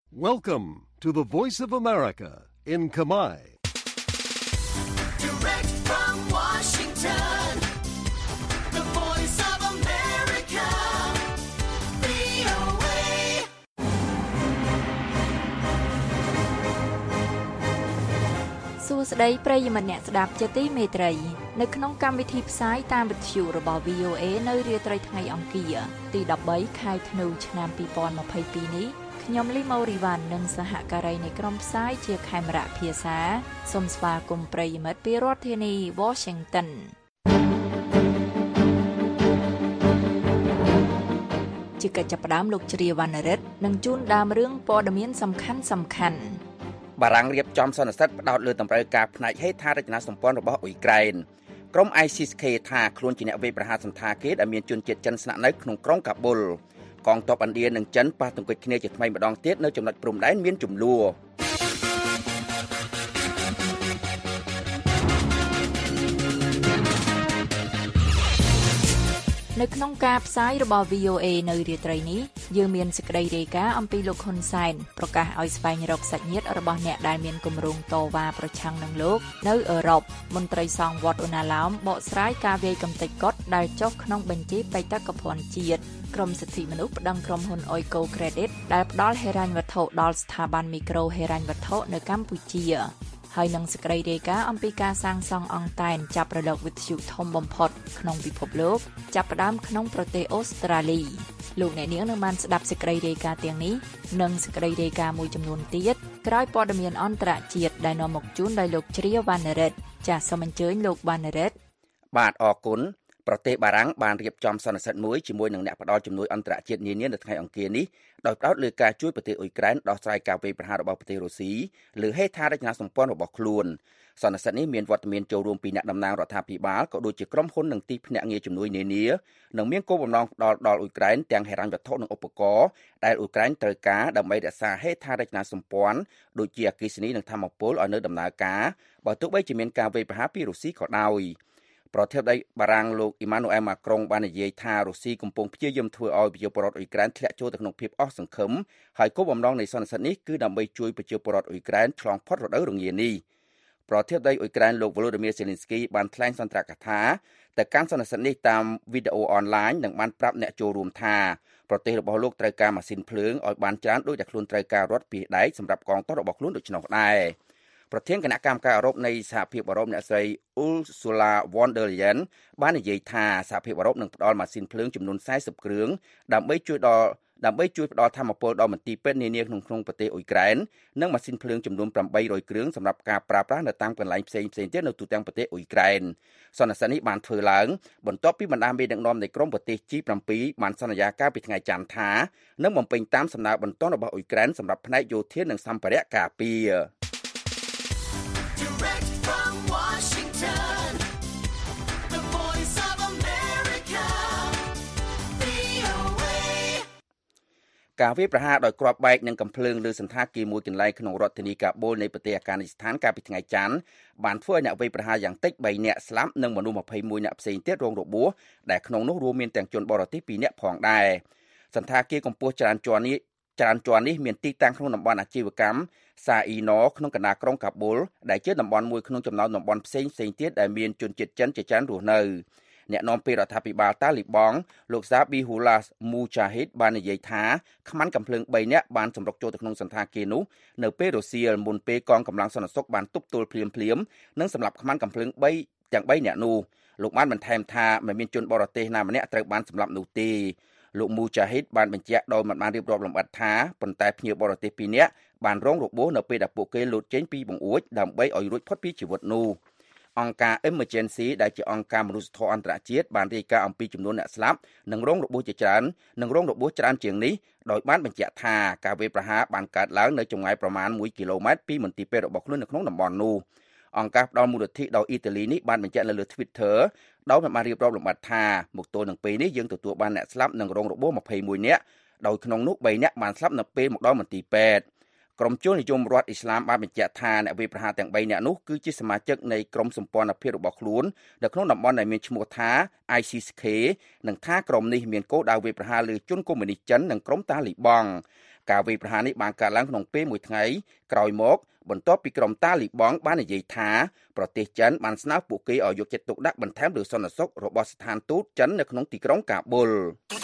Welcome to the Voice of America in Khmer. Direct from Washington, the Voice of America, VOA. សួស្តីប្រិយមិត្តអ្នកស្ដាប់ជាទីមេត្រីនៅក្នុងកម្មវិធីផ្សាយតាមវិទ្យុរបស់ VOA នៅរាត្រីថ្ងៃអង្គារទី13ខែធ្នូឆ្នាំ2022នេះខ្ញុំលីម៉ូរីវ៉ាន់និងសហការីនៃក្រុមផ្សាយជាខេមរៈភាសាសូមស្វាគមន៍ប្រិយមិត្តពីរដ្ឋធានី Washington ជាកិច្ចចាប់ផ្ដើមលោកជ្រាវណ្ណរិទ្ធនឹងជូនដើមរឿងព័ត៌មានសំខាន់បារាំងរៀបចំសន្និសីទផ្ដោតលើតម្រូវការផ្នែកហេដ្ឋារចនាសម្ព័ន្ធរបស់អ៊ុយក្រែនក្រុម ISIS-K ថាខ្លួនជាអ្នកវាយប្រហារសន្តាគារដែលមានជនជាតិចិនស្នាក់នៅក្នុងក្រុងកាប៊ុលកងទ័ពឥណ្ឌានិងចិនប៉ះទង្គិចគ្នាជាថ្មីម្ដងទៀតនៅចំណុចព្រំដែនមានជម្លោះនៅក្នុងការផ្សាយរបស់ VOA នៅរាត្រីនេះយើងមានសេចក្តីរាយការណ៍អំពីលោកហ៊ុនសែនប្រកាសឲ្យស្វែងរកសាច់ញាតិរបស់អ្នកដែលមានគម្រោងតវ៉ាប្រឆាំងនឹងលោកនៅអឺរ៉ុបមន្ត្រីសង្ឃវត្តអូណាឡោមបកស្រាយការវាយកំទេចកុដដែលចុះក្នុងបញ្ជីបេតិកភណ្ឌជាតិក្រមសិទ្ធិមនុស្សប្តឹងក្រុមហ៊ុន Oiko Credit ដែលផ្ដល់ហិរញ្ញវត្ថុដល់ស្ថាប័នមីក្រូហិរញ្ញវត្ថុនៅកម្ពុជាហើយនឹងសេចក្តីរាយការណ៍អំពីការសាងសង់អង្តែនចាប់រលកវិទ្យុធំបំផុតក្នុងពិភពលោកចាប់ផ្ដើមក្នុងប្រទេសអូស្ត្រាលីលោកអ្នកនាងនឹងបានស្ដាប់សេចក្តីរាយការណ៍ទាំងនេះនិងសេចក្តីរាយការណ៍មួយចំនួនទៀតក្រោយព័ត៌មានអន្តរជាតិដែលនាំមកជូនដោយលោកជ្រាវណ្ណរិទ្ធចាសសូមអញ្ជើញលោកវណ្ណរិទ្ធបាទអរគុណប្រទេសបារាំងបានរៀបចំសន្និសីទមួយជាមួយនឹងអ្នកផ្ដល់ជំនួយអន្តរជាតិនានានៅថ្ងៃអង្គារនេះដោយផ្ដោតលើការជួយប្រទេសអ៊ុយក្រែនដោះស្រាយការវាយប្រហាររបស់ប្រទេសរុស្ស៊ីលើហេដ្ឋារចនាសម្ព័ន្ធរបស់ខ្លួនសន្និសីទនេះមានវត្តមានចូលរួមពីអ្នកតំណាងរដ្ឋាភិបាលក៏ដូចជាក្រុមហ៊ុននិងទីភ្នាក់ងារជំនួយនានានិងមានគោលបំណងផ្ដល់ដល់អ៊ុយក្រែនទាំងហិរញ្ញវត្ថុនិងឧបករណ៍ដែលអ៊ុយក្រែនត្រូវការដើម្បីរក្សាហេដ្ឋារចនាសម្ព័ន្ធដូចជាអគ្គិសនីនិងថាមពលឲ្យនៅដំណើរការបើទោះបីជាមានការវាយប្រហារពីរុស្ស៊ីក៏ដោយប្រធានាធិបតីបារាំងលោកអ៊ីម៉ានូអែលម៉ាក្រុងបាននិយាយថារុស្ស៊ីកំពុងព្យាយាមធ្វើឲ្យប្រជាពលរដ្ឋអ៊ុយក្រែនធ្លាក់ចូលទៅក្នុងភាពអស់សង្ឃឹមហើយគោលបំណងនៃសន្និសីទនេះគឺដើម្បីជួយប្រជាពលរដ្ឋអ៊ុយក្រែនឆ្លងផុតរដូវរងានេះប្រធានាធិបតីអ៊ុយក្រែនលោក Volodymyr Zelensky បានថ្លែងសន្ទរកថាតែកាន់សន្និសីទនេះតាមវីដេអូអនឡាញនិងបានប្រាប់អ្នកចូលរួមថាប្រទេសរបស់លោកត្រូវការម៉ាស៊ីនភ្លើងឲ្យបានច្រើនដូចតែខ្លួនត្រូវការរថពីដែកសម្រាប់កងទ័ពរបស់ខ្លួនដូច្នោះដែរប្រធានគណៈកម្មការអឺរ៉ុបនៃសហភាពអឺរ៉ុបអ្នកស្រី Ursula von der Leyen បាននិយាយថាសហភាពអឺរ៉ុបនឹងផ្ដល់ម៉ាស៊ីនភ្លើងចំនួន40គ្រឿងដើម្បីជួយផ្ដល់ថាមពលដល់មន្ទីរពេទ្យនានាក្នុងប្រទេសអ៊ុយក្រែននិងម៉ាស៊ីនភ្លើងចំនួន800គ្រឿងសម្រាប់ការប្រើប្រាស់នៅតាមកន្លែងផ្សេងៗទៀតនៅទូទាំងប្រទេសអ៊ុយក្រែនសន្និសីទនេះបានធ្វើឡើងបន្ទាប់ពីបណ្ដាមេដឹកនាំនៃក្រុមប្រទេស G7 បានសន្យាកាលពីថ្ងៃច័ន្ទថានឹងបំពេញតាមសំណើបន្ទាន់របស់អ៊ុយក្រែនសម្រាប់ផ្នែកយោធានិងសម្ភារៈការពារការវាយប្រហារដោយគ្រាប់បែកនិងកំភ្លើងលើសន្តាគារមួយកន្លែងក្នុងរដ្ឋធានីកាបូលនៃប្រទេសអាហ្វហ្គានីស្ថានកាលពីថ្ងៃច័ន្ទបានធ្វើឲ្យអ្នកវាយប្រហារយ៉ាងតិច3នាក់ស្លាប់និងមនុស្ស21នាក់ផ្សេងទៀតរងរបួសដែលក្នុងនោះរួមមានទាំងជនបរទេស2នាក់ផងដែរសន្តាគារកម្ពស់ច្រើនជាន់នេះមានទីតាំងក្នុងតំបន់អាជីវកម្មសាអ៊ីណក្នុងកណ្ដាលក្រុងកាបូលដែលជាតំបន់មួយក្នុងចំណោមតំបន់ផ្សេងទៀតដែលមានជនជាតិចិនជាច្រើនរស់នៅអ្នកនាំពាក្យរដ្ឋាភិបាលតាលីបង់លោកសាប៊ីហ៊ូឡាមូចាហ៊ីតបាននិយាយថាខ្មាន់កំភ្លើង3នាក់បានសម្រុកចូលទៅក្នុងសន្តាគារនោះនៅពេលរសៀលមុនពេលកងកម្លាំងសន្តិសុខបានទប់ទល់ភ្លាមនិងសម្លាប់ខ្មាន់កំភ្លើងទាំង3នាក់នោះលោកបានបន្ថែមថាមិនមានជនបរទេសណាម្នាក់ត្រូវបានសម្លាប់នោះទេលោកមូចាហ៊ីតបានបញ្ជាក់ដោយមិនបានរៀបរាប់លម្អិតថាប៉ុន្តែភ្ញៀវបរទេស2នាក់បានរងរបួសនៅពេលដែលពួកគេលោតចេញពីបង្អួចដើម្បីឲ្យរួចផុតពីជីវិតនោះអង្គការ Emergency ដែលជាអង្គការមនុស្សធម៌អន្តរជាតិបានរាយការណ៍អំពីចំនួនអ្នកស្លាប់និងរងរបួសច្រើនជាងនេះដោយបានបញ្ជាក់ថាការវាយប្រហារបានកើតឡើងនៅចម្ងាយប្រមាណ1គីឡូម៉ែត្រពីមន្ទីរពេទ្យរបស់ខ្លួននៅក្នុងតំបន់នោះអង្គការផ្ដល់មូលនិធិដោយអ៊ីតាលីនេះបានបញ្ជាក់នៅលើ Twitter ដោយមិនបានរៀបរាប់លម្អិតថាមកទល់នឹងពេលនេះយើងទទួលបានអ្នកស្លាប់និងរងរបួស21នាក់ដោយក្នុងនោះ3នាក់បានស្លាប់នៅពេលមកដល់មន្ទីរពេទ្យក្រុមជននិយមរដ្ឋអ៊ីស្លាមបានបញ្ជាក់ថាអ្នកវាយប្រហារទាំង3នាក់នោះគឺជាសមាជិកនៃក្រុមសម្ព័ន្ធភាពរបស់ខ្លួននៅក្នុងតំបន់ដែលមានឈ្មោះថា ISIS-K និងថាក្រុមនេះមានគោលដៅវាយប្រហារលើជនកុម្មុយនីសចិននិងក្រុមតាលីបង់ការវាយប្រហារនេះបានកើតឡើងក្នុងពេលមួយថ្ងៃក្រោយមកបន្ទាប់ពីក្រុមតាលីបង់បាននិយាយថាប្រទេសចិនបានស្នើពួកគេឲ្យយកចិត្តទុកដាក់បន្ថែមលើសន្តិសុខរបស់ស្ថានទូតចិននៅក្នុងទីក្រុងកាប៊ុល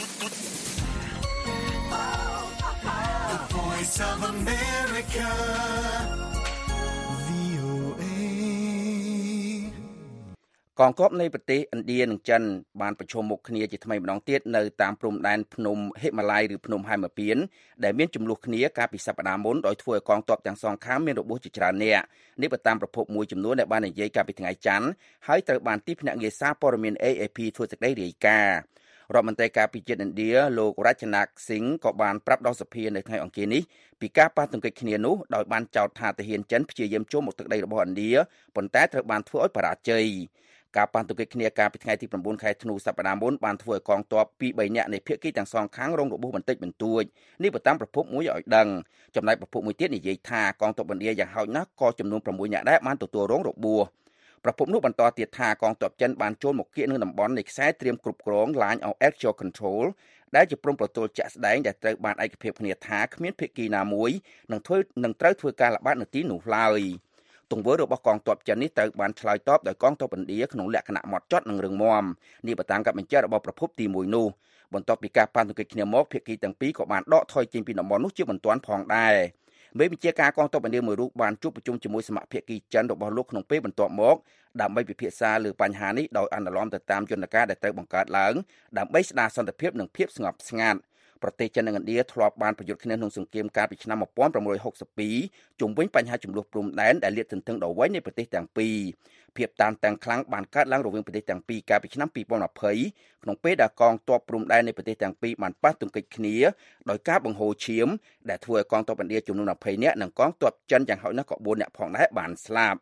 កងទ័ពនៃប្រទេសឥណ្ឌានិងចិនបានប្រជុំមុខគ្នាជាថ្មីម្ដងទៀតនៅតាមព្រំដែនភ្នំហិមាឡាយឬភ្នំហែមពៀនដែលមានចំនួនគ្នាកាលពីសប្តាហ៍មុនដោយធ្វើឲ្យកងទ័ពទាំងសងខាងមានរបួសជាច្រើនអ្នកនេះបើតាមប្រភពមួយចំនួនដែលបាននិយាយកាលពីថ្ងៃច័ន្ទហើយត្រូវបានទីភ្នាក់ងារសារព័ត៌មាន AFP ធ្វើសេចក្តីរាយការណ៍រដ្ឋមន្ត្រីការពារជាតិឥណ្ឌាលោករចនាកស៊ីងក៏បានប្រាប់ដល់សភានៅថ្ងៃអង្គារនេះពីការប៉ះទង្គិចគ្នានោះដោយបានចោទថាទាហានចិនព្យាយាមចូលមកទឹកដីរបស់ឥណ្ឌាប៉ុន្តែត្រូវបានធ្វើឲ្យបរាជ័យការប៉ះទង្គិចគ្នាកាលពីថ្ងៃទី9ខែធ្នូសប្តាហ៍មុនបានធ្វើឲ្យកងទ័ព2-3នាក់នៃភាគីទាំងសងខាងរងរបួសបន្តិចបន្តួចនេះបើតាមប្រភពមួយឲ្យដឹងចំណែកប្រភពមួយទៀតនិយាយថាកងទ័ពឥណ្ឌាយ៉ាងហោចណាស់ក៏ចំនួន6នាក់ដែរបានទទួលរងរបួសប្រភពនោះបន្តទៀតថាកងទ័ពចិនបានចូលមកគៀកនឹងតំបន់នៃខ្សែត្រៀមគ្រប់គ្រង Line of Actual Control ដែលជាព្រំប្រទល់ជាក់ស្ដែងដែលត្រូវបានឯកភាពគ្នាថាគ្មានភាគីណាមួយនឹងត្រូវធ្វើការល្បាតនៅទីនោះឡើយទង្វើរបស់កងទ័ពចិននេះត្រូវបានឆ្លើយតបដោយកងទ័ពឥណ្ឌាក្នុងលក្ខណៈហ្មត់ចត់និងរឹងមាំនេះបើតាមការបញ្ជាក់របស់ប្រភពទី1នោះបន្ទាប់ពីការប៉ះទង្គិចគ្នាមកភាគីទាំងពីរក៏បានដកថយចេញពីតំបន់នោះជាបន្ទាន់ផងដែរមេបញ្ជាការកងទ័ពឥណ្ឌាមួយរូបបានជួបប្រជុំជាមួយសមាភាគីចិនរបស់លោកក្នុងពេលបន្ទាប់មកដើម្បីពិភាក្សាលើបញ្ហានេះដោយអនុលោមទៅតាមយន្តការដែលត្រូវបង្កើតឡើងដើម្បីស្ដារសន្តិភាពនិងភាពស្ងប់ស្ងាត់ប្រទេសចិននិងឥណ្ឌាធ្លាប់បានប្រយុទ្ធគ្នាក្នុងសង្គ្រាមកាលពីឆ្នាំ1962ជុំវិញបញ្ហាជម្លោះព្រំដែនដែលលាតសន្ធឹងដល់វែងនៃប្រទេសទាំងពីរភាពតានតឹងខ្លាំងបានកើតឡើងរវាងប្រទេសទាំងពីរកាលពីឆ្នាំ2020ក្នុងពេលដែលកងទ័ពព្រំដែននៃប្រទេសទាំងពីរបានប៉ះទង្គិចគ្នាដោយការបង្ហូរឈាមដែលធ្វើឲ្យកងទ័ពឥណ្ឌាចំនួន20នាក់និងកងទ័ពចិនយ៉ាងហោចណាស់ក៏4នាក់ផងដែរបានស្លាប់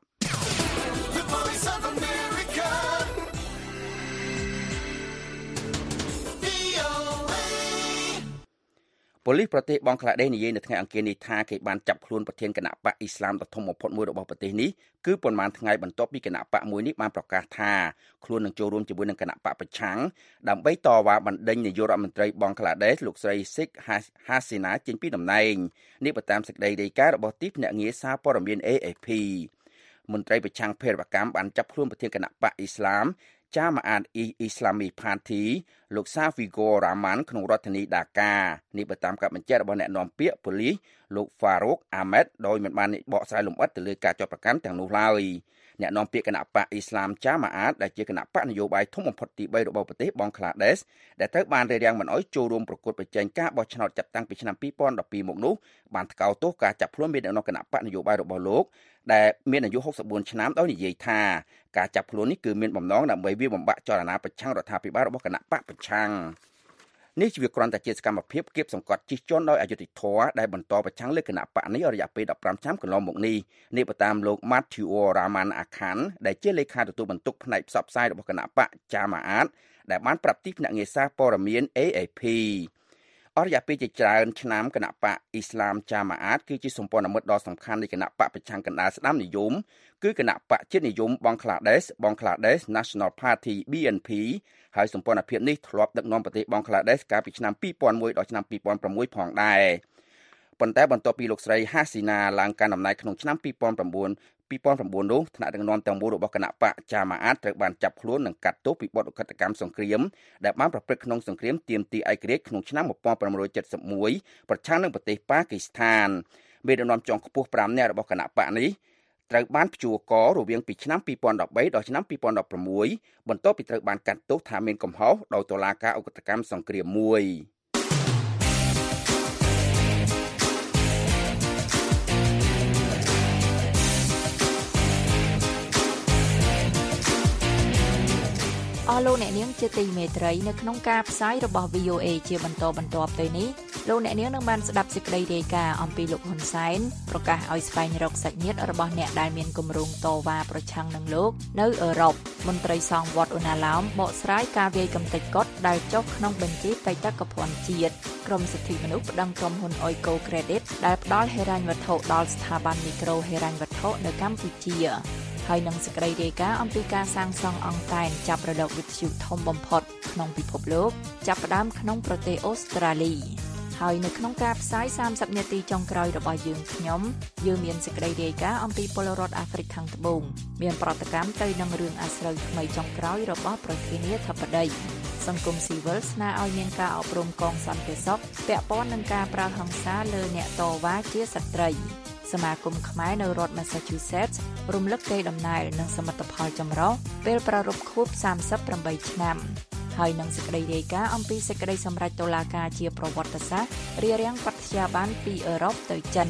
ប៉ូលីសប្រទេសបង់ក្លាដេសនិយាយនៅថ្ងៃអង្គារនេះថាគេបានចាប់ខ្លួនប្រធានគណៈបកអ៊ីស្លាមដ៏ធំបំផុតមួយរបស់ប្រទេសនេះគឺប៉ុន្មានថ្ងៃបន្ទាប់ពីគណៈបកមួយនេះបានប្រកាសថាខ្លួននឹងចូលរួមជាមួយនឹងគណៈបកប្រឆាំងដើម្បីតវ៉ាបណ្ដេញនាយករដ្ឋមន្ត្រីបង់ក្លាដេសលោកស្រីស៊ីកហាស៊ីណាចេញពីតំណែងនេះបើតាមសេចក្តីរាយការណ៍របស់ទីភ្នាក់ងារសារព័ត៌មាន AFP មន្ត្រីប្រឆាំងភេរវកម្មបានចាប់ខ្លួនប្រធានគណៈបកអ៊ីស្លាមចាម៉ាអាតអ៊ីស្លាមីផាធីលោកសាហ្វីហ្គោរ៉ាម៉ាន់ក្នុងរដ្ឋធានីដាកានេះបើតាមការបញ្ជាក់របស់អ្នកនាំពាក្យប៉ូលីសលោកហ្វារ៉ូកអាម៉េតដោយមិនបានបកស្រាយលម្អិតទៅលើការចាប់ប្រកាន់ទាំងនោះឡើយអ្នកនាំពាក្យគណៈបកអ៊ីស្លាមចាម៉ាអាតដែលជាគណៈបកនយោបាយធំបំផុតទី3របស់ប្រទេសបង់ក្លាដេសដែលត្រូវបានរារាំងមិនឲ្យចូលរួមប្រកួតប្រជែងការបោះឆ្នោតចាប់តាំងពីឆ្នាំ2012មកនោះបានថ្កោលទោសការចាប់ខ្លួនមេដឹកនាំគណៈបកនយោបាយរបស់លោកដែលមានអាយុ64ឆ្នាំដោយនិយាយថាការចាប់ខ្លួននេះគឺមានបំណងដើម្បីវាយបំបាក់ចលនាប្រឆាំងរដ្ឋាភិបាលរបស់គណៈបកប្រឆាំងនេះជាគ្រាន់តែជាសកម្មភាពគៀបសង្កត់ជិះជាន់ដោយអយុត្តិធម៌ដែលបន្តប្រឆាំងលើគណៈបកនេះរយៈពេល15ឆ្នាំកន្លងមកនេះបើតាមលោក Matthew Rahman Akhan ដែលជាលេខាទទួលបន្ទុកផ្នែកផ្សព្វផ្សាយរបស់គណៈបក Jamaat ដែលបានប្រាប់ទីភ្នាក់ងារសារព័ត៌មាន AFP អររយៈពេលជាច្រើនឆ្នាំគណៈបកអ៊ីស្លាមចាម៉ាអាតគឺជាសម្ព័ន្ធមិត្តដ៏សំខាន់នៃគណៈបកប្រឆាំងកណ្ដាលស្ដាំនិយមគឺគណៈបកជាតិនិយមបង់ក្លាដេស National Party BNP ហើយសម្ព័ន្ធភាពនេះធ្លាប់ដឹកនាំប្រទេសបង់ក្លាដេសកាលពីឆ្នាំ2001ដល់ឆ្នាំ2006ផងដែរប៉ុន្តែបន្ទាប់ពីលោកស្រីហាស៊ីណាឡើងកាន់តំណែងក្នុងឆ្នាំ2009នោះថ្នាក់ដឹកនាំទាំងមូលរបស់គណៈបកចាម៉ាអាតត្រូវបានចាប់ខ្លួននិងកាត់ទោសពីបទឧក្រិដ្ឋកម្មសង្គ្រាមដែលបានប្រព្រឹត្តក្នុងសង្គ្រាមទាមទារឯករាជ្យក្នុងឆ្នាំ1971ប្រឆាំងនឹងប្រទេសប៉ាគីស្ថានមេដឹកនាំជាន់ខ្ពស់5នាក់របស់គណៈបកនេះត្រូវបានព្យួរករវាងពីឆ្នាំ2013ដល់ឆ្នាំ2016បន្ទាប់ពីត្រូវបានកាត់ទោសថាមានកំហុសដោយតុលាការឧក្រិដ្ឋកម្មសង្គ្រាមមួយអស់លោកអ្នកនាងជាទីមេត្រីនៅក្នុងការផ្សាយរបស់ VOA ជាបន្តបន្ទាប់ទៅនេះលោកអ្នកនាងនឹងបានស្ដាប់សេចក្តីរាយការណ៍អំពីលោកហ៊ុនសែនប្រកាសឲ្យស្វែងរកសាច់ញាតិរបស់អ្នកដែលមានគម្រោងតវ៉ាប្រឆាំងនឹងលោកនៅអឺរ៉ុបមន្ត្រីសង្ឃវត្តអូណាឡោមបកស្រាយការវាយកំទេចកុដដែលចុះក្នុងបញ្ជីបេតិកភណ្ឌជាតិក្រមសិទ្ធិមនុស្សប្តឹងក្រុមហ៊ុន Oiko Credit ដែលផ្ដល់ហិរញ្ញវត្ថុដល់ស្ថាប័នមីក្រូហិរញ្ញវត្ថុនៅកម្ពុជាហើយនឹងសេចក្តីរាយការណ៍អំពីការសាងសង់អង្គតែនចាប់រលកវិទ្យុធំបំផុតក្នុងពិភពលោកចាប់ផ្ដើមក្នុងប្រទេសអូស្ត្រាលីហើយនៅក្នុងការផ្សាយ30នាទីចុងក្រោយរបស់យើងមានសេចក្តីរាយការណ៍អំពីពលរដ្ឋអាហ្វ្រិកខាងត្បូងមានប្រតិកម្មទៅនឹងរឿងអាស្រូវថ្មីចុងក្រោយរបស់ប្រធានាធិបតីសង្គមស៊ីវិលស្នើឲ្យមានការអប់រំកងសន្តិសុខពាក់ព័ន្ធនឹងការប្រើហិង្សាលើអ្នកតវ៉ាជាស្ត្រីសមាគមខ្មែរនៅរដ្ឋ Massachusetts រំលឹកកេរដំណែលនិងសមិទ្ធផលចម្រុះពេលប្រារព្ធខួប38ឆ្នាំហើយនឹងសេចក្តីរាយការណ៍អំពីសេចក្តីសម្រេចតុលាការជាប្រវត្តិសាស្ត្ររារាំងបត្យាប័នពីអឺរ៉ុបទៅចិន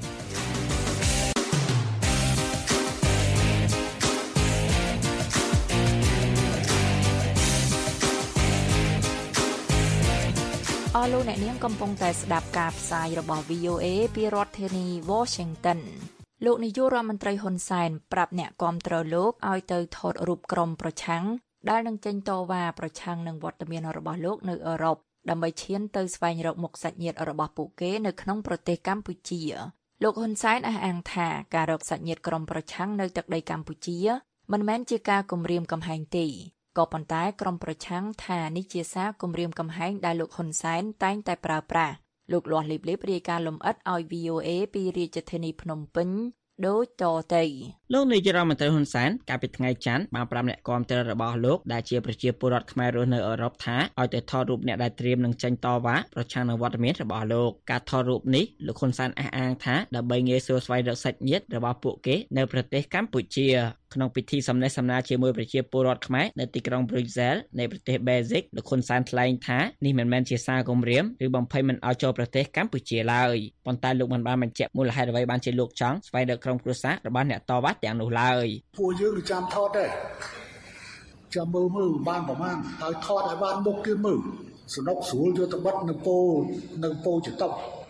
អស់លោកអ្នកនាងកំពុងតែស្ដាប់ការផ្សាយរបស់ VOA ពីរដ្ឋធានី Washington លោកនាយករដ្ឋមន្ត្រីហ៊ុនសែនប្រាប់អ្នកគាំទ្រលោកឲ្យទៅថតរូបក្រុមប្រឆាំងដែលនឹងចេញតវ៉ាប្រឆាំងនឹងវត្តមានរបស់លោកនៅអឺរ៉ុបដើម្បីឈានទៅស្វែងរកមុខសាច់ញាតិរបស់ពួកគេនៅក្នុងប្រទេសកម្ពុជាលោកហ៊ុនសែនអះអាងថាការរកសាច់ញាតិក្រុមប្រឆាំងនៅទឹកដីកម្ពុជាមិនមែនជាការគំរាមកំហែងទេក៏ប៉ុន្តែក្រុមប្រឆាំងថានេះជាសារគំរាមកំហែងដែលលោកហ៊ុនសែនតែងតែប្រើប្រាស់លោកលាស់លីបលីបរាយការណ៍លម្អិតឲ្យ VOA ពីរាជធានីភ្នំពេញដូចតទៅលោកនាយរដ្ឋមន្ត្រីហ៊ុនសែនកាលពីថ្ងៃច័ន្ទបានប្រាប់អ្នកគាំទ្ររបស់លោកដែលជាប្រជាពលរដ្ឋខ្មែររស់នៅអឺរ៉ុបថាឲ្យទៅថតរូបអ្នកដែលត្រៀមនឹងចេញតវ៉ាប្រឆាំងនឹងវត្តមានរបស់លោកការថតរូបនេះលោកហ៊ុនសែនអះអាងថាដើម្បីងាយស្រួលស្វែងរកសាច់ញាតិរបស់ពួកគេនៅប្រទេសកម្ពុជាក្នុងពិធីសំណេះសំណាលជាមួយប្រជាពលរដ្ឋខ្មែរនៅទីក្រុង Brussels នៃប្រទេស Belgium លោកហ៊ុនសែនថ្លែងថានេះមិនមែនជាសារគំរាមឬបំភ័យមិនឲ្យចូលប្រទេសកម្ពុជាឡើយប៉ុន្តែលោកមិនបានបញ្ជាក់មូលហេតុអ្វីបានជាលោកចង់ស្វែងរកក្រុមគ្រួសាររបស់អ្នកតវ៉ាទាំងនោះឡើយពួកយើងចាំថតដែរចាំមើលបានប្រហែលហើយថតឲ្យបានមុខទៀតមើលសនុកស្រួលយកទៅបិទនៅពោចតុក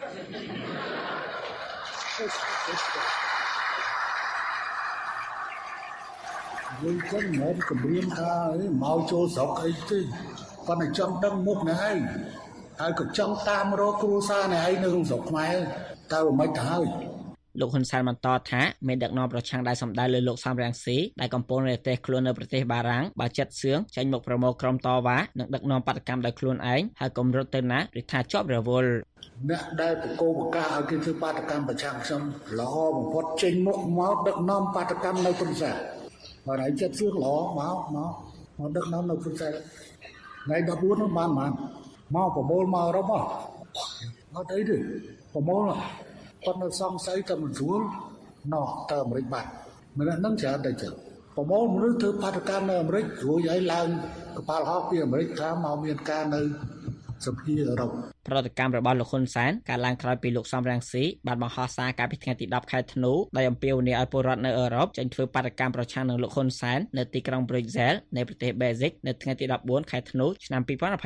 យើងចឹងមិនគម្រាមថាមកចូលស្រុកអីទេគាត់តែចង់ដឹងមុខនេះឯងហើយក៏ចង់តាមរកគ្រួសារនេះឯងនៅក្នុងស្រុកខ្មែរតើមិនទៅហើយលោកហ៊ុនសែនបន្តថាមានដឹកនាំប្រឆាំងដែលសម្ដៅលើលោកសំរងស៊ីដែលកំពុងរទេសខ្លួននៅប្រទេសបារាំងបើចិត្តសឿងចេញមកប្រមូលក្រុមតវ៉ានិងដឹកនាំបដកម្មដោយខ្លួនឯងហើយគម្រត់ទៅណាឬថាជាប់រវល់អ្នកដែលបកគោបកាឲ្យគេធ្វើបដកម្មប្រឆាំងខ្ញុំល្អបំផុតចេញមុខមកដឹកនាំបដកម្មនៅព្រឹទ្ធបើឯងចិត្តសឿងល្អមកដឹកនាំនៅព្រឹទ្ធថ្ងៃ14នោះបានមកប្រមូលមកអឺរ៉ុបអត់អីទេប្រមូលគាត់នៅសង្ស័យតែមិនស្រួលណោះទៅអាមេរិកបាត់ម្នាក់ហ្នឹងច្រើនតែចឹងប្រមូលមនុស្សធ្វើបាតកម្មនៅអាមេរិករួចឲ្យឡើងកប៉ាល់ហោះពីអាមេរិកថាមកមានការនៅសភាអឺរ៉ុបប្រតិកម្មរបស់លោកហ៊ុនសែនការឡើងក្រោយពីលោកសំរងស៊ីបានបង្ហោះសារកាលពីថ្ងៃទី10ខែធ្នូដោយអំពាវនាវឲ្យពលរដ្ឋនៅអឺរ៉ុបចេញធ្វើបាតកម្មប្រឆាំងនឹងលោកហ៊ុនសែននៅទីក្រុង Brussels នៃប្រទេស Belgium នៅថ្ងៃទី14ខែធ្នូឆ្នាំ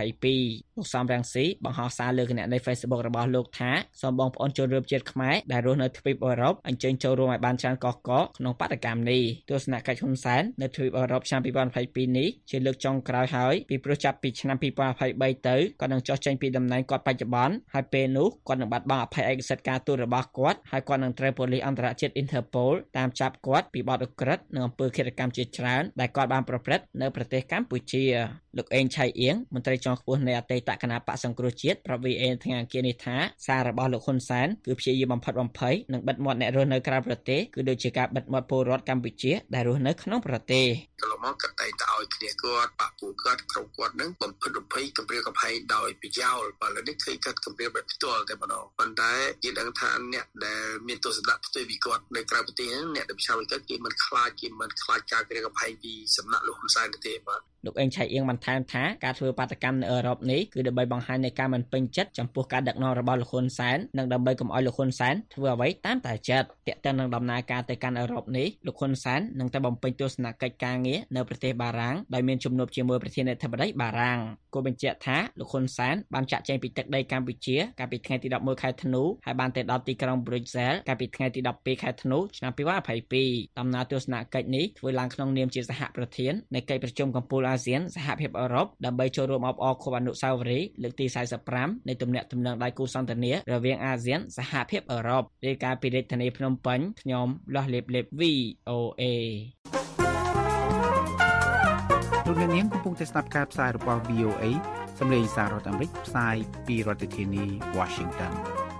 2022លោកសំរងស៊ីបង្ហោះសារលើគណនី Facebook របស់លោកថាសូមបងប្អូនជនរួមជាតិខ្មែរដែលរស់នៅទ្វីបអឺរ៉ុបអញ្ជើញចូលរួមឲ្យបានច្រើនកកក្នុងបាតកម្មនេះទស្សនកិច្ចហ៊ុនសែននៅទ្វីបអឺរ៉ុបឆ្នាំ2022នេះជាលើកចុងក្រោយហើយពីព្រោះចាប់ពីឆ្នាំ2023ទៅគាត់នឹងចុះចេញពីតំណែងគាត់បច្ចុប្បន្នហើយពេលនោះគាត់នឹងបាត់បង់អភ័យឯកសិទ្ធិការទូតរបស់គាត់ហើយគាត់នឹងត្រូវប៉ូលីសអន្តរជាតិ Interpol តាមចាប់គាត់ពីបទឧក្រិដ្ឋនិងអំពើឃាតកម្មជាច្រើនដែលគាត់បានប្រព្រឹត្តនៅប្រទេសកម្ពុជាលោកអេងឆៃអៀងមន្ត្រីជាន់ខ្ពស់នៃអតីតគណៈបក្សសង្គ្រោះជាតិប្រាប់ VA ថ្ងៃអង្គារនេះថាសាររបស់លោកហ៊ុនសែនគឺព្យាយាមបំផិតបំភ័យនិងបិទមាត់អ្នករស់នៅក្រៅប្រទេសគឺដូចជាការបិទមាត់ពលរដ្ឋកម្ពុជាដែលរស់នៅក្នុងប្រទេសកន្លងមកគាត់តែងតែឲ្យគ្នាគាត់បាក់ពួកគាត់ក្រុមគាត់នឹងបំផិតបំភ័យគម្រាមកំហែងដោយប្រយោលបើលើនេះឃើញគាត់គម្រាមផ្ទាល់តែម្ដងប៉ុន្តែគេដឹងថាអ្នកដែលមានទស្សនៈផ្ទុយពីគាត់នៅក្រៅប្រទេសអ្នកដែលប្រឆាំងគាត់គេមិនខ្លាចការគម្រាមកំហែងពីសំណាក់លោកហ៊ុនសែនទេបាទលោកអេងឆៃអៀងបន្ថែមថាការធ្វើបាតកម្មនៅអឺរ៉ុបនេះគឺដើម្បីបង្ហាញនៃការមិនពេញចិត្តចំពោះការដឹកនាំរបស់លោកហ៊ុនសែននិងដើម្បីកុំឲ្យលោកហ៊ុនសែនធ្វើអ្វីតាមតែចិត្តទាក់ទងនឹងដំណើរការទៅកាន់អឺរ៉ុបនេះលោកហ៊ុនសែននឹងតែបំពេញទស្សនកិច្ចការងារនៅប្រទេសបារាំងដោយមានជំនួបជាមួយប្រធានាធិបតីបារាំងគូបញ្ជាក់ថាលោកហ៊ុនសែនបានចាក់ចែងពីទឹកដីកម្ពុជាកាលពីថ្ងៃទី11ខែធ្នូហើយបានទៅដល់ទីក្រុង Brussels កាលពីថ្ងៃទី12ខែធ្នូឆ្នាំ2022ដំណើរទស្សនកិច្ចនេះធ្វើឡើងក្នុងនាមជាសហប្រធាននៃកិច្ចប្រជុំកំពូលអាស៊ានសហភាពអឺរ៉ុបដើម្បីចូលរួមអបអរខួបអនុស្សាវរីយ៍លើកទី45នៃទំនាក់ទំនងដៃគូសន្ទនារវាងអាស៊ានសហភាពអឺរ៉ុបរាយការណ៍ពីរាជធានីភ្នំពេញខ្ញុំលាស់លៀប VOA លោកអ្នកនាងកំពុងតែស្ដាប់ការផ្សាយរបស់ VOA សម្លេងសាររដ្ឋអាមេរិកផ្សាយពីរដ្ឋធានី Washington